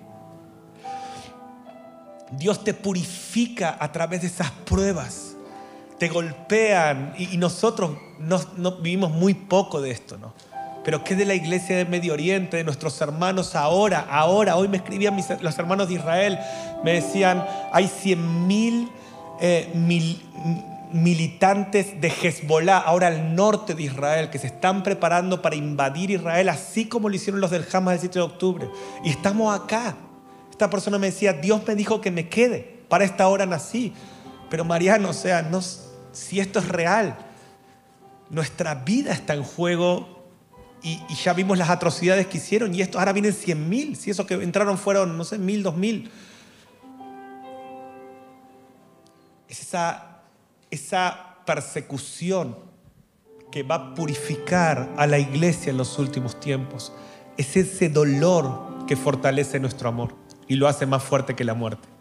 Dios te purifica a través de esas pruebas. Te golpean y, y nosotros no, no vivimos muy poco de esto, ¿no? Pero ¿qué de la iglesia de Medio Oriente, de nuestros hermanos ahora? Ahora, hoy me escribían mis, los hermanos de Israel, me decían, hay cien mil, eh, mil militantes de Hezbollah ahora al norte de Israel que se están preparando para invadir Israel, así como lo hicieron los del Hamas el siete de octubre. Y estamos acá. Esta persona me decía, Dios me dijo que me quede, para esta hora nací. Pero Mariano, o sea, no, si esto es real, nuestra vida está en juego. Y, y ya vimos las atrocidades que hicieron, y esto ahora vienen cien mil. Si esos que entraron fueron, no sé, mil, dos mil. Es esa, esa persecución que va a purificar a la iglesia en los últimos tiempos. Es ese dolor que fortalece nuestro amor y lo hace más fuerte que la muerte.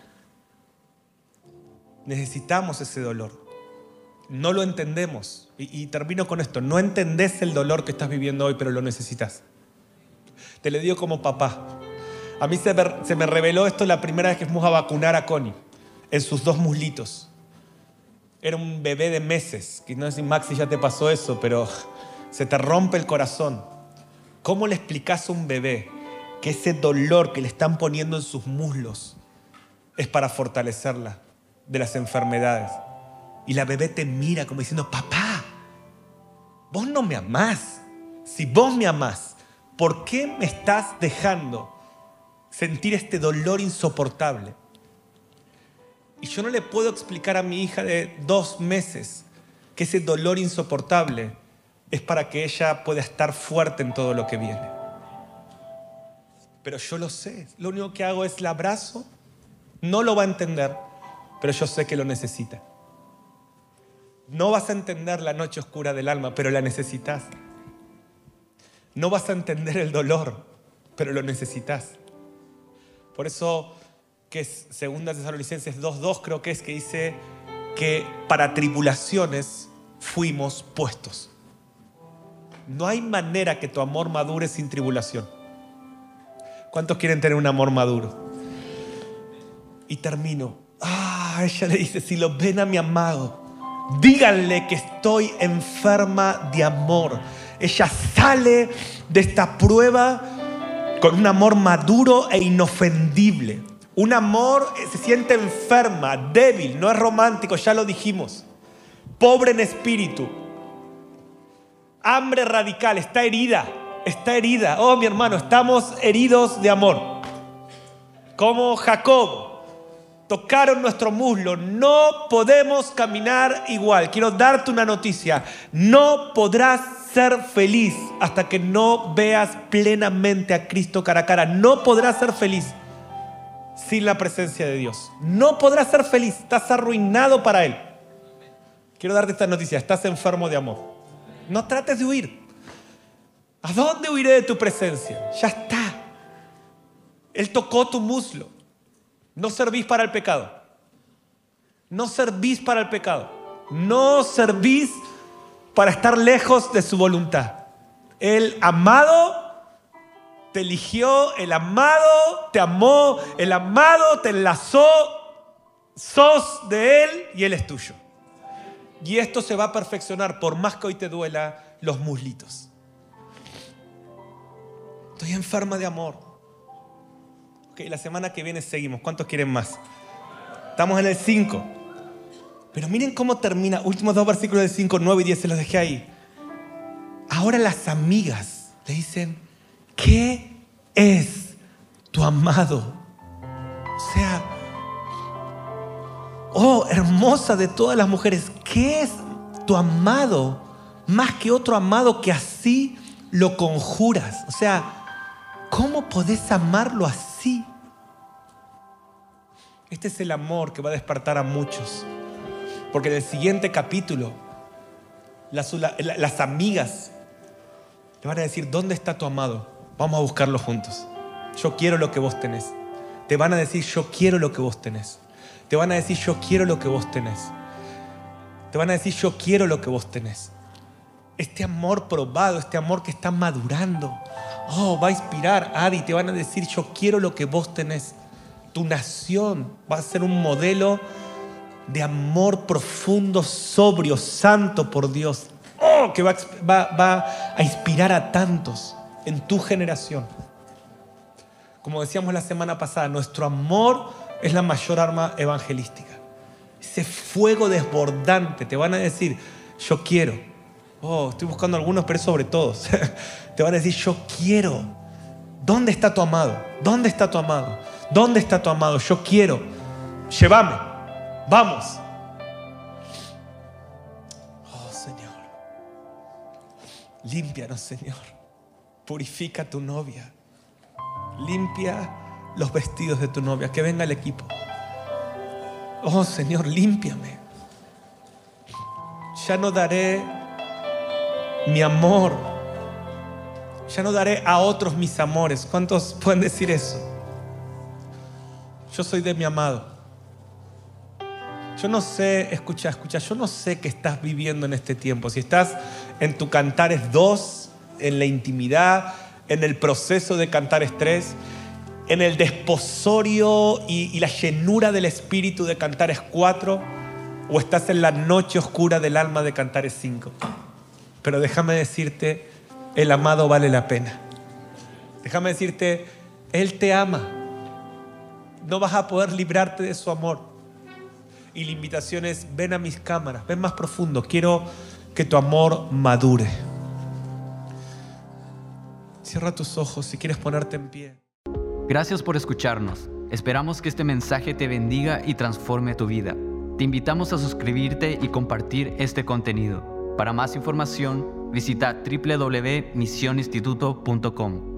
Necesitamos ese dolor. No lo entendemos. Y, y termino con esto. No entendés el dolor que estás viviendo hoy, pero lo necesitas. Te lo digo como papá. A mí se me, se me reveló esto la primera vez que fuimos a vacunar a Connie, en sus dos muslitos. Era un bebé de meses. Que no sé si Maxi ya te pasó eso, pero se te rompe el corazón. ¿Cómo le explicás a un bebé que ese dolor que le están poniendo en sus muslos es para fortalecerla de las enfermedades? Y la bebé te mira como diciendo, papá, vos no me amás. Si vos me amás, ¿por qué me estás dejando sentir este dolor insoportable? Y yo no le puedo explicar a mi hija de dos meses que ese dolor insoportable es para que ella pueda estar fuerte en todo lo que viene. Pero yo lo sé. Lo único que hago es la abrazo. No lo va a entender, pero yo sé que lo necesita. No vas a entender la noche oscura del alma, pero la necesitas. No vas a entender el dolor, pero lo necesitas. Por eso, que es segunda Tesalonicenses dos dos, creo que es, que dice que para tribulaciones fuimos puestos. No hay manera que tu amor madure sin tribulación. ¿Cuántos quieren tener un amor maduro? Y termino. Ah, ella le dice, si lo ven a mi amado, díganle que estoy enferma de amor. Ella sale de esta prueba con un amor maduro e inofendible. Un amor, se siente enferma, débil, no es romántico, ya lo dijimos. Pobre en espíritu. Hambre radical, está herida, está herida. Oh, mi hermano, estamos heridos de amor. Como Jacob. Tocaron nuestro muslo. No podemos caminar igual. Quiero darte una noticia. No podrás ser feliz hasta que no veas plenamente a Cristo cara a cara. No podrás ser feliz sin la presencia de Dios. No podrás ser feliz. Estás arruinado para Él. Quiero darte esta noticia. Estás enfermo de amor. No trates de huir. ¿A dónde huiré de tu presencia? Ya está. Él tocó tu muslo. No servís para el pecado. No servís para el pecado. No servís para estar lejos de su voluntad. El amado te eligió, el amado te amó, el amado te enlazó. Sos de Él y Él es tuyo. Y esto se va a perfeccionar por más que hoy te duela los muslitos. Estoy enferma de amor. Ok, la semana que viene seguimos. ¿Cuántos quieren más? Estamos en el cinco. Pero miren cómo termina. Últimos dos versículos del cinco, nueve y diez. Se los dejé ahí. Ahora las amigas le dicen: ¿qué es tu amado? O sea, oh, hermosa de todas las mujeres, ¿qué es tu amado? Más que otro amado que así lo conjuras. O sea, ¿cómo podés amarlo así? Este es el amor que va a despertar a muchos. Porque en el siguiente capítulo, las, las amigas le van a decir: ¿dónde está tu amado? Vamos a buscarlo juntos. Yo quiero lo que vos tenés. Te van a decir: yo quiero lo que vos tenés. Te van a decir: yo quiero lo que vos tenés. Te van a decir: yo quiero lo que vos tenés. Este amor probado, este amor que está madurando, oh, va a inspirar. Adi, te van a decir: yo quiero lo que vos tenés. Tu nación va a ser un modelo de amor profundo, sobrio, santo por Dios. Oh, que va, va, va a inspirar a tantos en tu generación. Como decíamos la semana pasada, nuestro amor es la mayor arma evangelística. Ese fuego desbordante. Te van a decir: yo quiero. Oh, estoy buscando algunos, pero es sobre todos. Te van a decir: yo quiero. ¿Dónde está tu amado? ¿Dónde está tu amado? ¿Dónde está tu amado? Yo quiero. Llévame. Vamos. Oh, Señor. Límpianos, Señor. Purifica a tu novia. Limpia los vestidos de tu novia. Que venga el equipo. Oh, Señor, límpiame. Ya no daré mi amor. Ya no daré a otros mis amores. ¿Cuántos pueden decir eso? Yo soy de mi amado. Yo no sé, escucha, escucha, yo no sé qué estás viviendo en este tiempo. Si estás en tu Cantares dos, en la intimidad, en el proceso de Cantares tres, en el desposorio y, y la llenura del Espíritu de Cantares cuatro, o estás en la noche oscura del alma de Cantares cinco. Pero déjame decirte, el amado vale la pena. Déjame decirte, Él te ama. No vas a poder librarte de su amor. Y la invitación es: ven a mis cámaras, ven más profundo. Quiero que tu amor madure. Cierra tus ojos si quieres ponerte en pie. Gracias por escucharnos. Esperamos que este mensaje te bendiga y transforme tu vida. Te invitamos a suscribirte y compartir este contenido. Para más información, visita doble u doble u doble u punto misión instituto punto com.